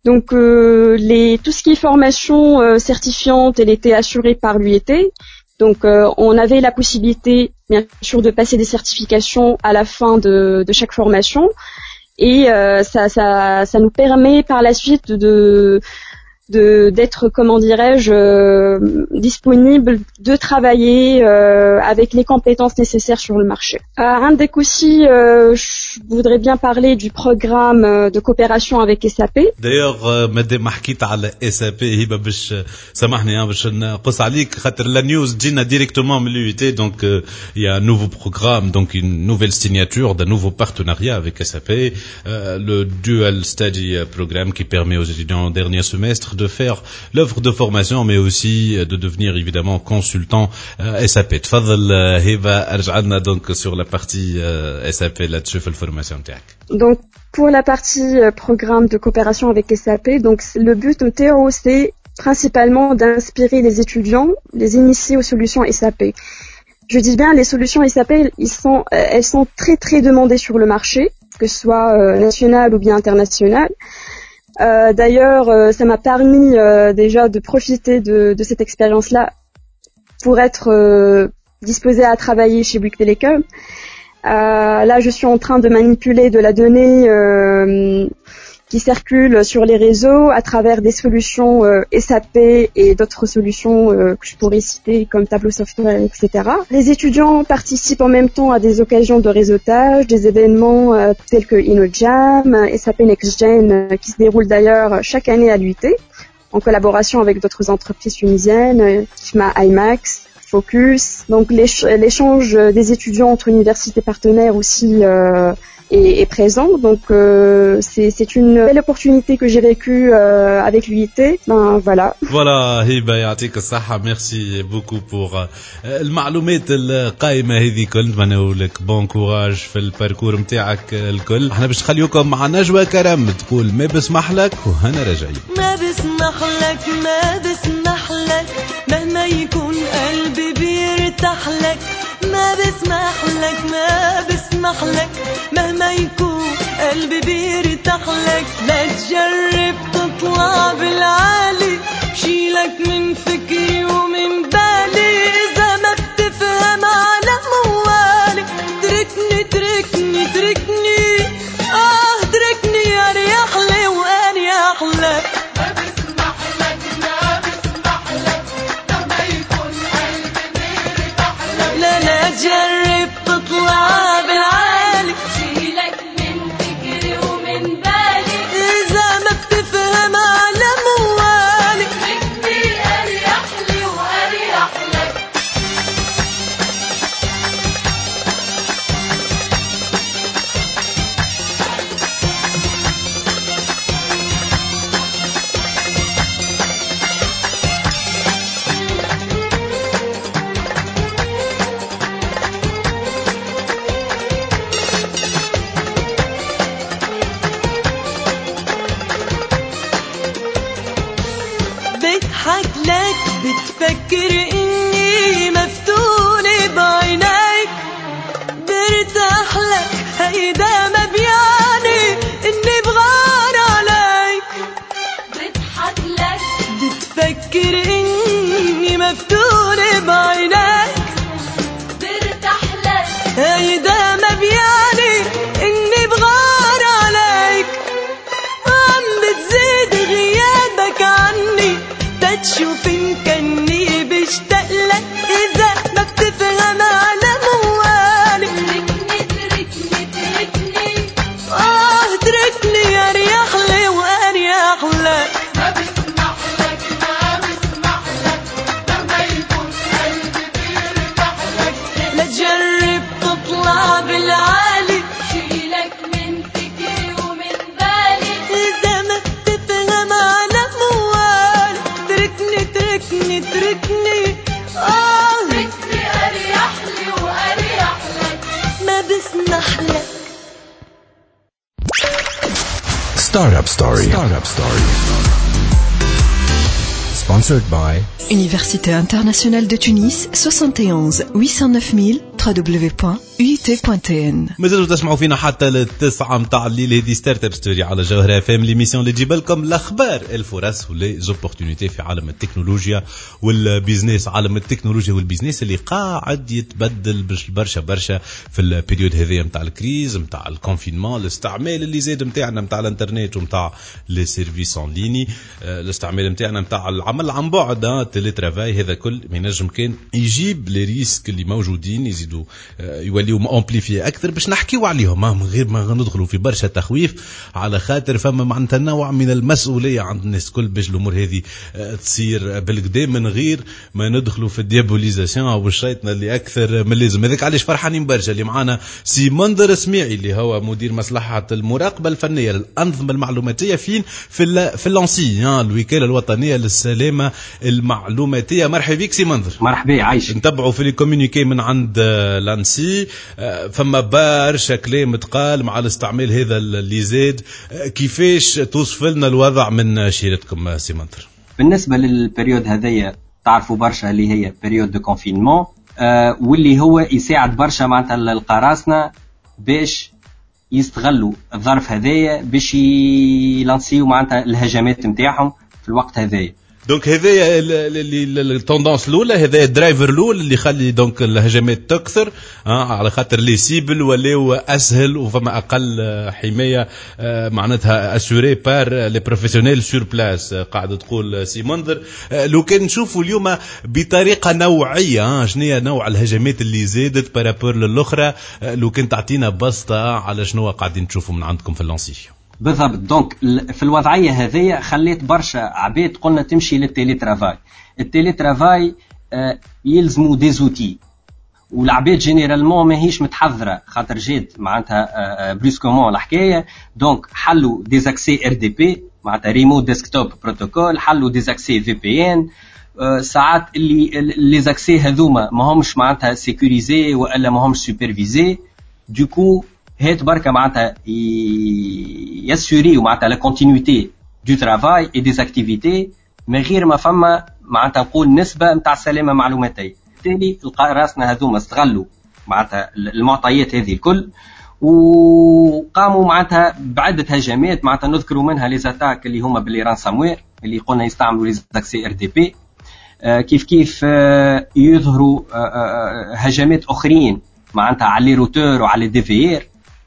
Donc euh, les, tout ce qui est formation euh, certifiante, elle était assurée par l'U I T. Donc euh, on avait la possibilité, bien sûr, de passer des certifications à la fin de, de chaque formation. Et euh, ça, ça, ça nous permet par la suite de... de d'être, comment dirais-je, euh, disponible, de travailler euh, avec les compétences nécessaires sur le marché. À Indec aussi, euh, je voudrais bien parler du programme de coopération avec S A P. D'ailleurs, مادام ما حكيت على اس اي بي هبه باش سامحني باش نقص عليك خاطر لا نيوز جينا ديريكتومون من l'U I T, donc il euh, y a un nouveau programme, donc une nouvelle signature d'un nouveau partenariat avec S A P, euh, le Dual Study Programme qui permet aux étudiants en dernier semestre de faire l'offre de formation mais aussi de devenir évidemment consultant euh, S A P. تفضل هبه ارجع لنا donc sur la partie euh, S A P là تشوف الفورماسيون تاعك. Donc pour la partie euh, programme de coopération avec S A P, donc le but de T O c'est principalement d'inspirer les étudiants, les initier aux solutions S A P. Je dis bien les solutions S A P, ils sont, euh, elles sont très très demandées sur le marché, que ce soit euh, national ou bien international. Euh, d'ailleurs, euh, ça m'a permis euh, déjà de profiter de, de cette expérience-là pour être euh, disposée à travailler chez Bouygues Telecom. Euh, là, je suis en train de manipuler de la donnée euh, qui circule sur les réseaux à travers des solutions euh, S A P et d'autres solutions euh, que je pourrais citer comme Tableau Software, et cetera. Les étudiants participent en même temps à des occasions de réseautage, des événements euh, tels que InnoJam, S A P NextGen, euh, qui se déroulent d'ailleurs chaque année à l'U I T, en collaboration avec d'autres entreprises tunisiennes, Kifma, IMAX, Focus. Donc l'échange des étudiants entre universités partenaires aussi euh, est, est présent. Donc euh, c'est, c'est une belle opportunité que j'ai vécue euh, avec l'U I T. Ben voilà. Voilà, هبه يعطيك الصحة. ميرسي بوكو بور المعلومات القائمة هذه كل. نتمنى لك بون كوراج في الباركور نتاعك الكل. احنا باش نخليوكم مع نجوى كرم تقول ما بسمح لك وهنا راجعين. ما بسمح لك ما بسمح لك مهما يكون قلبي بيرتاح لك. ما بسمح لك ما بسمح لك مهما يكون قلبي بيرتاح لك. لا تجرب تطلع بالعالي شيلك من فكري ومن بالي. إذا ما بتفهم على موالي تركني تركني تركني آه تركني أريح لي وأريح لك. ما بسمح لك ما بسمح لك مهما يكون قلبي بيرتاح لك. لا لا تجرب تطلع بالعالي شيلك من فكري ومن بالي. إذا ما بتفهم على موالي تركني أريح لي وأريح لك. بضحك لك بتفكر إني مفتونة بعينيك. برتاح لك هيدا ما بيعني إني بغار عليك. بضحك لك بتفكر إني مفتونة بعينيك. برتاح لك هيدا ما بيعني إني بغار عليك. عم بتزيد غيابك عني تشوف إن كني بشتاق لك. إذا ما بتفهم على موالي تركني تركني تركني آه تركني أريح لي وأريح لك. ما بسمح لك ما بسمح لك مهما يكون قلبي بيرتاح لك. لا تجرب تطلع بالعالي شيلك من فكري ومن بالي. إذا ما بتفهم على موالي تركني تركني تركني آه تركني أريح لي وأريح لك. ما بسمح لك. Startup Story. Startup Story. Sponsored by Université internationale de Tunis, soixante et onze huit cent neuf mille دبليو دبليو دبليو بوان يو اي تي بوان تي ان. مازالوا تسمعوا فينا حتى للتسعة متاع الليل. هذه ستارت اب ستوري على جوهرة اف ام، ليميسيون اللي تجيب لكم الاخبار، الفرص والزوبورتونيتي في عالم التكنولوجيا والبيزنس. عالم التكنولوجيا والبيزنس اللي قاعد يتبدل برشا برشا في البيريود هذه متاع الكريز، متاع الكونفينمون، الاستعمال اللي زاد متاعنا متاع الانترنت ومتاع لي سيرفيس اون ليني، الاستعمال متاعنا متاع العمل عن بعد، تيلي ترافاي. هذا كل ما ينجم كان يجيب لي ريسك اللي موجودين يزيدوا يوليوا امبليفي اكثر باش نحكيوا عليهم من غير ما ندخلوا في برشا تخويف، على خاطر فما معناتها نوع من المسؤوليه عند الناس الكل باش الامور هذه تصير بالقدام من غير ما ندخلوا في الديابوليزاسيون او الشيطنه اللي اكثر من اللازم. هذاك علاش فرحانين برشا اللي معانا سي منذر سميعي اللي هو مدير مصلحه المراقبه الفنيه للانظمه المعلوماتيه فين في في اللانسي، الوكاله الوطنيه للسلامه المعلوماتيه. مرحبا بك سي منذر. مرحبا عايش. نتبعوا في الكومونيكي من عند لانسي، فما برشا كلام تقال مع الاستعمال هذا اللي زاد. كيفاش توصف لنا الوضع من شيرتكم سي منذر؟ بالنسبه للبريود هذيا تعرفوا برشا اللي هي بريود دو كونفينمون، آه واللي هو يساعد برشا معناتها القراصنه باش يستغلوا الظرف هذايا باش يلانسيو معناتها الهجمات نتاعهم في الوقت هذايا. دونك هذايا التوندونس الاولى، هذايا الدرايفر الاول اللي يخلي دونك الهجمات تكثر، آه على خاطر لي سيبل ولاو اسهل وفما اقل حمايه، آه معناتها اسوري بار لي بروفيسيونيل سور بلاس. آه قاعد تقول سي منذر، آه لو كان نشوفوا اليوم بطريقه نوعيه آه شنو هي نوع الهجمات اللي زادت بارابور للاخرى، آه لو كان تعطينا بسطه على شنو قاعدين تشوفوا من عندكم في اللانسي. بالضبط. دونك في الوضعيه هذه خليت برشا عباد قلنا تمشي للتيلي ترافاي. التيلي ترافاي آه يلزموا دي زوتي، والعباد جينيرالمون ماهيش متحضره خاطر جات معناتها آه بريسكومون الحكايه. دونك حلوا ديزاكسي ار دي بي معناتها ريموت ديسكتوب بروتوكول، حلوا ديزاكسي في بي ان. آه ساعات اللي لي زاكسي هذوما ما همش معناتها سيكوريزي ولا ما همش سوبرفيزي، دوكو هات بركة معناتها يسوري ومعناتها لا كونتينيوتي دو ترافاي اي ديز اكتيفيتي من غير ما فما معناتها نقول نسبة نتاع السلامة المعلوماتية. بالتالي القراصنة هذوما استغلوا معناتها المعطيات هذه الكل وقاموا معناتها بعدة هجمات، معناتها نذكروا منها لي زاتاك اللي هما باللي رانساموير اللي قلنا يستعملوا لي زاكسي ار دي بي، كيف كيف آه يظهروا آه آه هجمات أخرين معناتها على لي روتور وعلى لي دي في ار.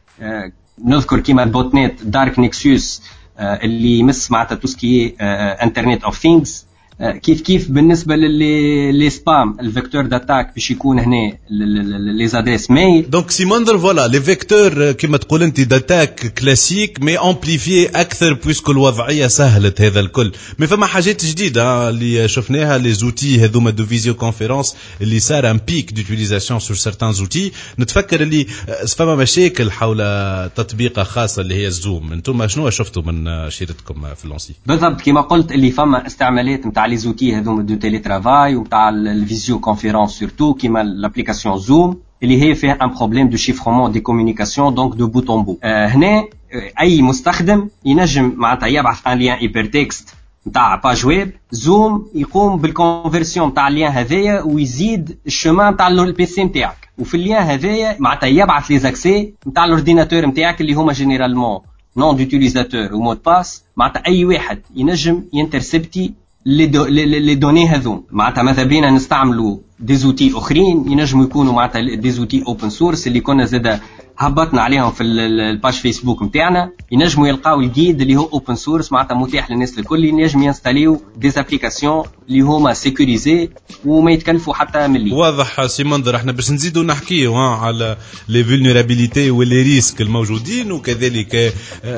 آه نذكر كيما البوت نت دارك نيكسيوس آه اللي يمس معناتها توسكي آه انترنت اوف ثينجز. آه كيف كيف بالنسبه للي سبام الفيكتور داتاك باش يكون هنا لي زادريس ميل. دونك سي مندر فوالا لي فيكتور كيما تقول انت داتاك كلاسيك مي امبليفي اكثر بويسكو الوضعيه سهلت هذا الكل. مي فما حاجات جديده اللي شفناها لي زوتي هذوما دو فيزيو كونفيرونس اللي صار ان بيك دوتيليزاسيون سور سيرتان زوتي. نتفكر اللي فما مشاكل حول تطبيقه خاصه اللي هي الزوم. انتم شنو شفتوا من شيرتكم في اللونسي؟ بالضبط كيما قلت اللي فما استعمالات نتاع لي زوتي هذوما دو تيلي ترافاي وتاع الفيزيو كونفيرونس سورتو كيما لابليكاسيون زوم اللي هي فيها ان بروبليم دو شيفرمون دي كومونيكاسيون دونك دو بوت اون بو. آه هنا اي مستخدم ينجم معناتها يبعث ان لين ايبر تكست نتاع باج ويب، زوم يقوم بالكونفرسيون نتاع اللين هذايا ويزيد الشمان نتاع البي سي نتاعك، وفي اللين هذايا معناتها يبعث لي زاكسي نتاع الاورديناتور نتاعك اللي هما جينيرالمون نون دوتيليزاتور ومود باس. معناتها اي واحد ينجم ينترسبتي لي دو لي دوني هذوم. معناتها ماذا بينا نستعملوا دي زوتي اخرين ينجموا يكونوا معناتها دي زوتي اوبن سورس اللي كنا زاده هبطنا عليهم في الباج فيسبوك نتاعنا. ينجموا يلقاو الجيد اللي هو اوبن سورس معناتها متاح للناس الكل، ينجم ينستاليو دي ابليكاسيون اللي هما سيكوريزي وما يتكلفوا حتى ملي. واضح سي منذر. احنا باش نزيدوا نحكيو على لي فولنرابيليتي واللي ريسك الموجودين وكذلك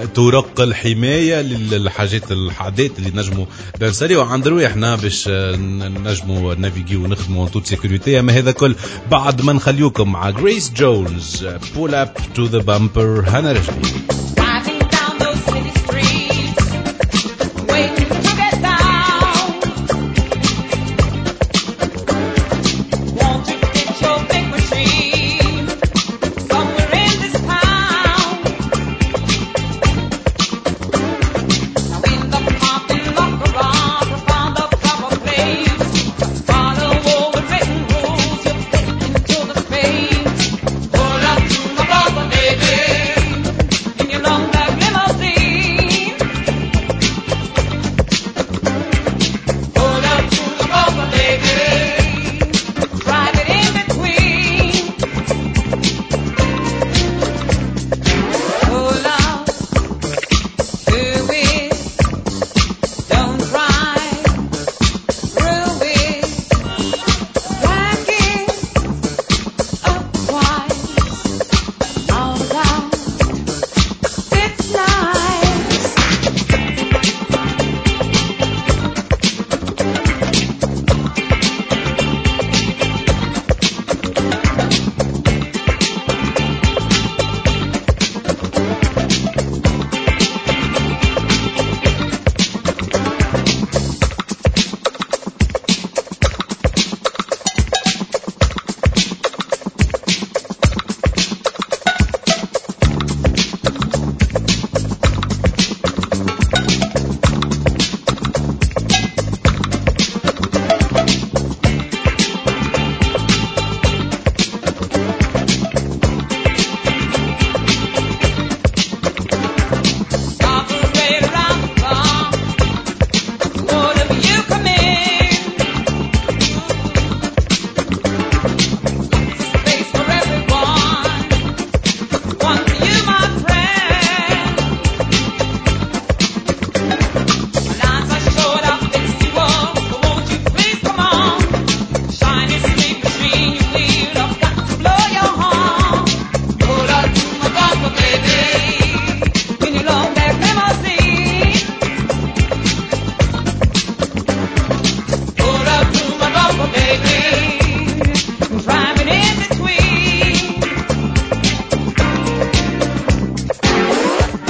طرق الحمايه للحاجات الحادات اللي نجموا نساليو عند رواحنا باش نجموا نافيغيو ونخدموا ان توت سيكوريتي. اما هذا كل بعد ما نخليوكم مع غريس جونز بول اب to the bumper. هنرجع. Follow all the written rules, you'll fit into the fame.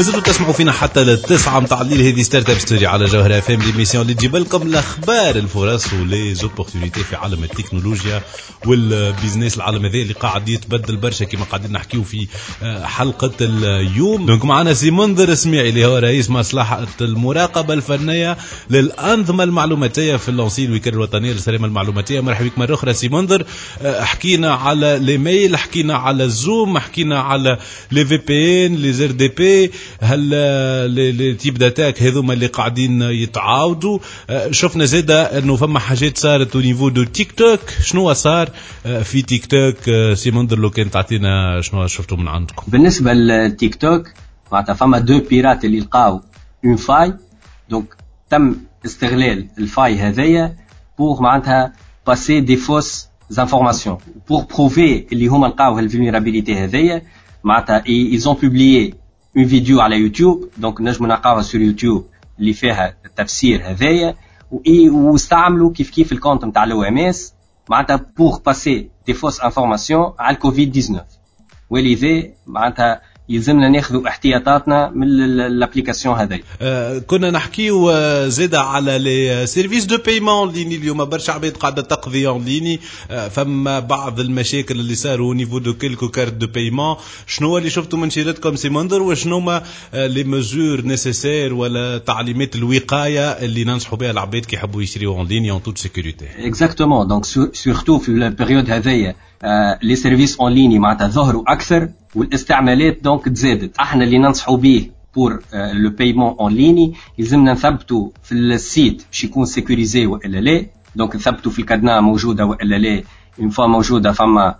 مازلتوا تسمعوا فينا حتى للتسعة متاع الليل. هذه ستارت اب ستوري على جوهرة اف ام، ليميسيون اللي تجيب لكم الاخبار الفرص وليزوبورتينيتي في عالم التكنولوجيا والبيزنس. العالم هذا اللي قاعد يتبدل برشا كما قاعدين نحكيو في حلقة اليوم. دونك معنا سي منذر اسماعيل اللي هو رئيس مصلحة المراقبة الفنية للأنظمة المعلوماتية في اللونسي الوكالة الوطنية للسلامة المعلوماتية. مرحبا بك مرة أخرى سي منذر. حكينا على الايميل، حكينا على الزوم، حكينا على لي في بي ان، لي زر دي بي، هل لي تيب داتاك هذوما اللي قاعدين يتعاودوا. شفنا زاده انه فما حاجات صارت او نيفو دو تيك توك. شنو صار في تيك توك سي منذر؟ لو كان تعطينا شنو شفتوا من عندكم. بالنسبه للتيك توك معناتها فما دو بيرات اللي لقاو اون فاي، دونك تم استغلال الفاي هذيا بور معناتها باسي دي فوس زانفورماسيون بور بروفي اللي هما لقاو الفولنرابيليتي هذيا. معناتها ils ont publié une vidéo على يوتيوب، دونك نجموا نلقاوها سور يوتيوب اللي فيها التفسير هذايا، واستعملوا كيف كيف الكونت نتاع الاو ام اس معناتها بور باسي دي فوس انفورماسيون على الكوفيد تسعة عشر. ولذا معناتها يلزمنا ناخذوا احتياطاتنا من الابليكاسيون هذه. آه كنا نحكيو زاده على لي سيرفيس دو بايمون ليني. اليوم برشا عباد قاعده تقضي اون ليني، آه فما بعض المشاكل اللي صاروا نيفو دو كيلكو كارت دو بايمون. شنو اللي شفتوا من شيرتكم سي منذر، وشنو هما لي ميزور نيسيسير ولا تعليمات الوقايه اللي ننصحوا بها العباد كي يحبوا يشريوا اون ليني اون توت سيكوريتي؟ اكزاكتومون. دونك سورتو في البيريود هذيا لي سيرفيس اون ليني معناتها ظهروا اكثر والاستعمالات دونك تزادت. احنا اللي ننصحوا به بور لو بايمون اون ليني يلزمنا نثبتوا في السيت باش يكون سيكوريزي والا لا. دونك نثبتوا في الكادنا موجوده والا لا. اون فوا موجوده فما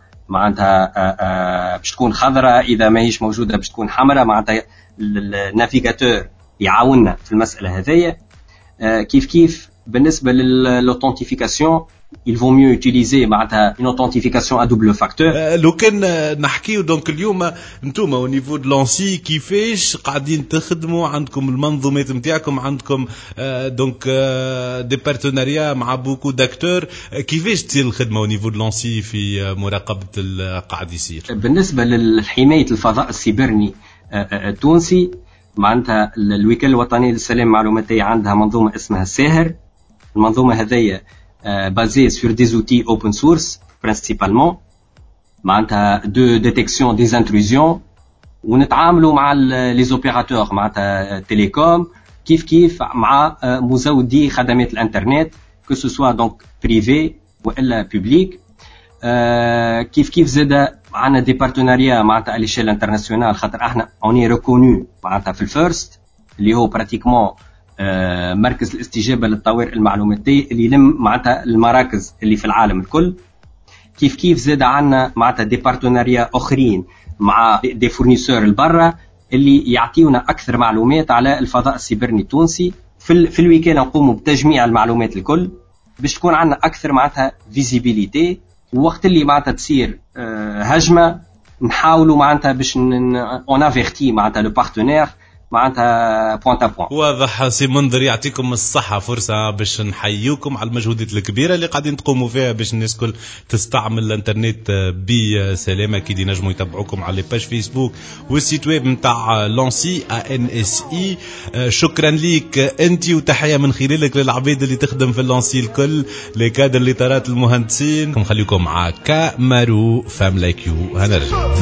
معناتها باش تكون خضراء، اذا ما هيش موجوده باش تكون حمراء. معناتها النافيغاتور يعاوننا في المساله هذيا. كيف كيف بالنسبه للاوثنتيفيكاسيون il vaut mieux utiliser معناتها une authentification à double facteur. لو كان نحكيو دونك اليوم نتوما او نيفو دو لونسي كيفاش قاعدين تخدموا؟ عندكم المنظومات نتاعكم، عندكم دونك دي بارتناريا مع بوكو داكتور، كيفاش تصير الخدمه او نيفو دو لونسي في مراقبه القاعد يصير؟ بالنسبه لحمايه الفضاء السيبرني التونسي معناتها الوكاله الوطنيه للسلامه المعلوماتيه عندها منظومه اسمها ساهر. المنظومه هذيا basé sur des outils open source principalement معناتها de détection des intrusions، ونتعاملوا مع les opérateurs معناتها تيليكوم كيف كيف مع مزودي خدمات الانترنت que ce soit donc privé وإلا public. كيف كيف زاد عندنا دي بارتناريا معناتها على l'échelle internationale، خاطر احنا on est reconnu معناتها في الفيرست اللي هو pratiquement مركز الاستجابة للطوارئ المعلوماتية اللي يلم معناتها المراكز اللي في العالم الكل. كيف كيف زاد عنا معناتها دي بارتناريا أخرين مع دي فورنيسور البرة اللي يعطيونا أكثر معلومات على الفضاء السيبرني التونسي. في, في الوكالة نقوم بتجميع المعلومات الكل باش تكون عنا أكثر معناتها فيزيبيليتي، ووقت اللي معناتها تصير هجمة نحاولوا معناتها باش اون افيرتي معناتها لو بارتنير معناتها بوانت بوان. واضح سي منذر، يعطيكم الصحة. فرصة باش نحييكم على المجهودات الكبيرة اللي قاعدين تقوموا فيها باش الناس كل تستعمل الانترنت بسلامة. كي دي نجموا يتابعوكم على باج فيسبوك والسيت ويب نتاع لونسي ا ان اس اي. شكرا ليك انت، وتحية من خلالك للعباد اللي تخدم في اللونسي الكل، لكادر لطارات المهندسين. نخليكم مع كامارو فام لايك يو. هنرجع.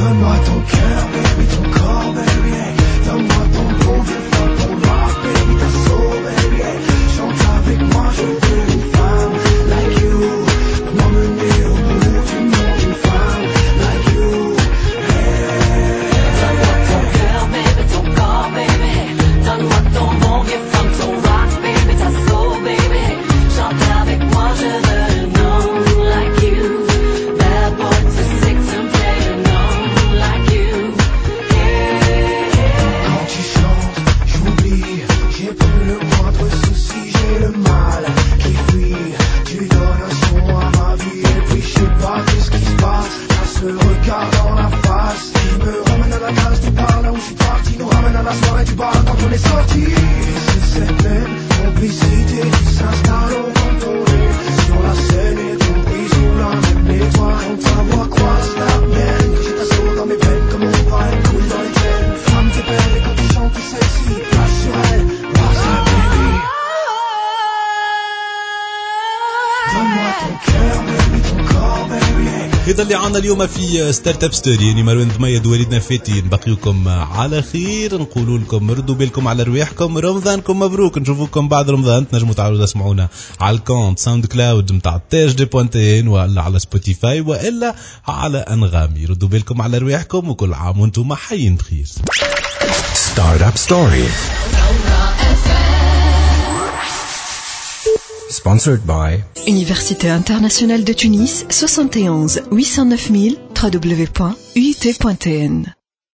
Like you, yeah. هذا اللي عنا اليوم في ستارت اب ستوري. يعني مروان ضميد وليدنا فاتين بقيوكم على خير. نقولوا لكم ردوا بالكم على رواحكم. رمضانكم مبروك. نشوفوكم بعد رمضان. تنجموا تعالوا تسمعونا على الكونت ساوند كلاود نتاع تاج دي بوانتين ولا على سبوتيفاي ولا على انغامي. ردوا بالكم على رواحكم وكل عام وانتم حيين بخير. ستارت اب ستوري sponsored by Université internationale de Tunis soixante et onze huit cent neuf mille w w w point u i t point t n.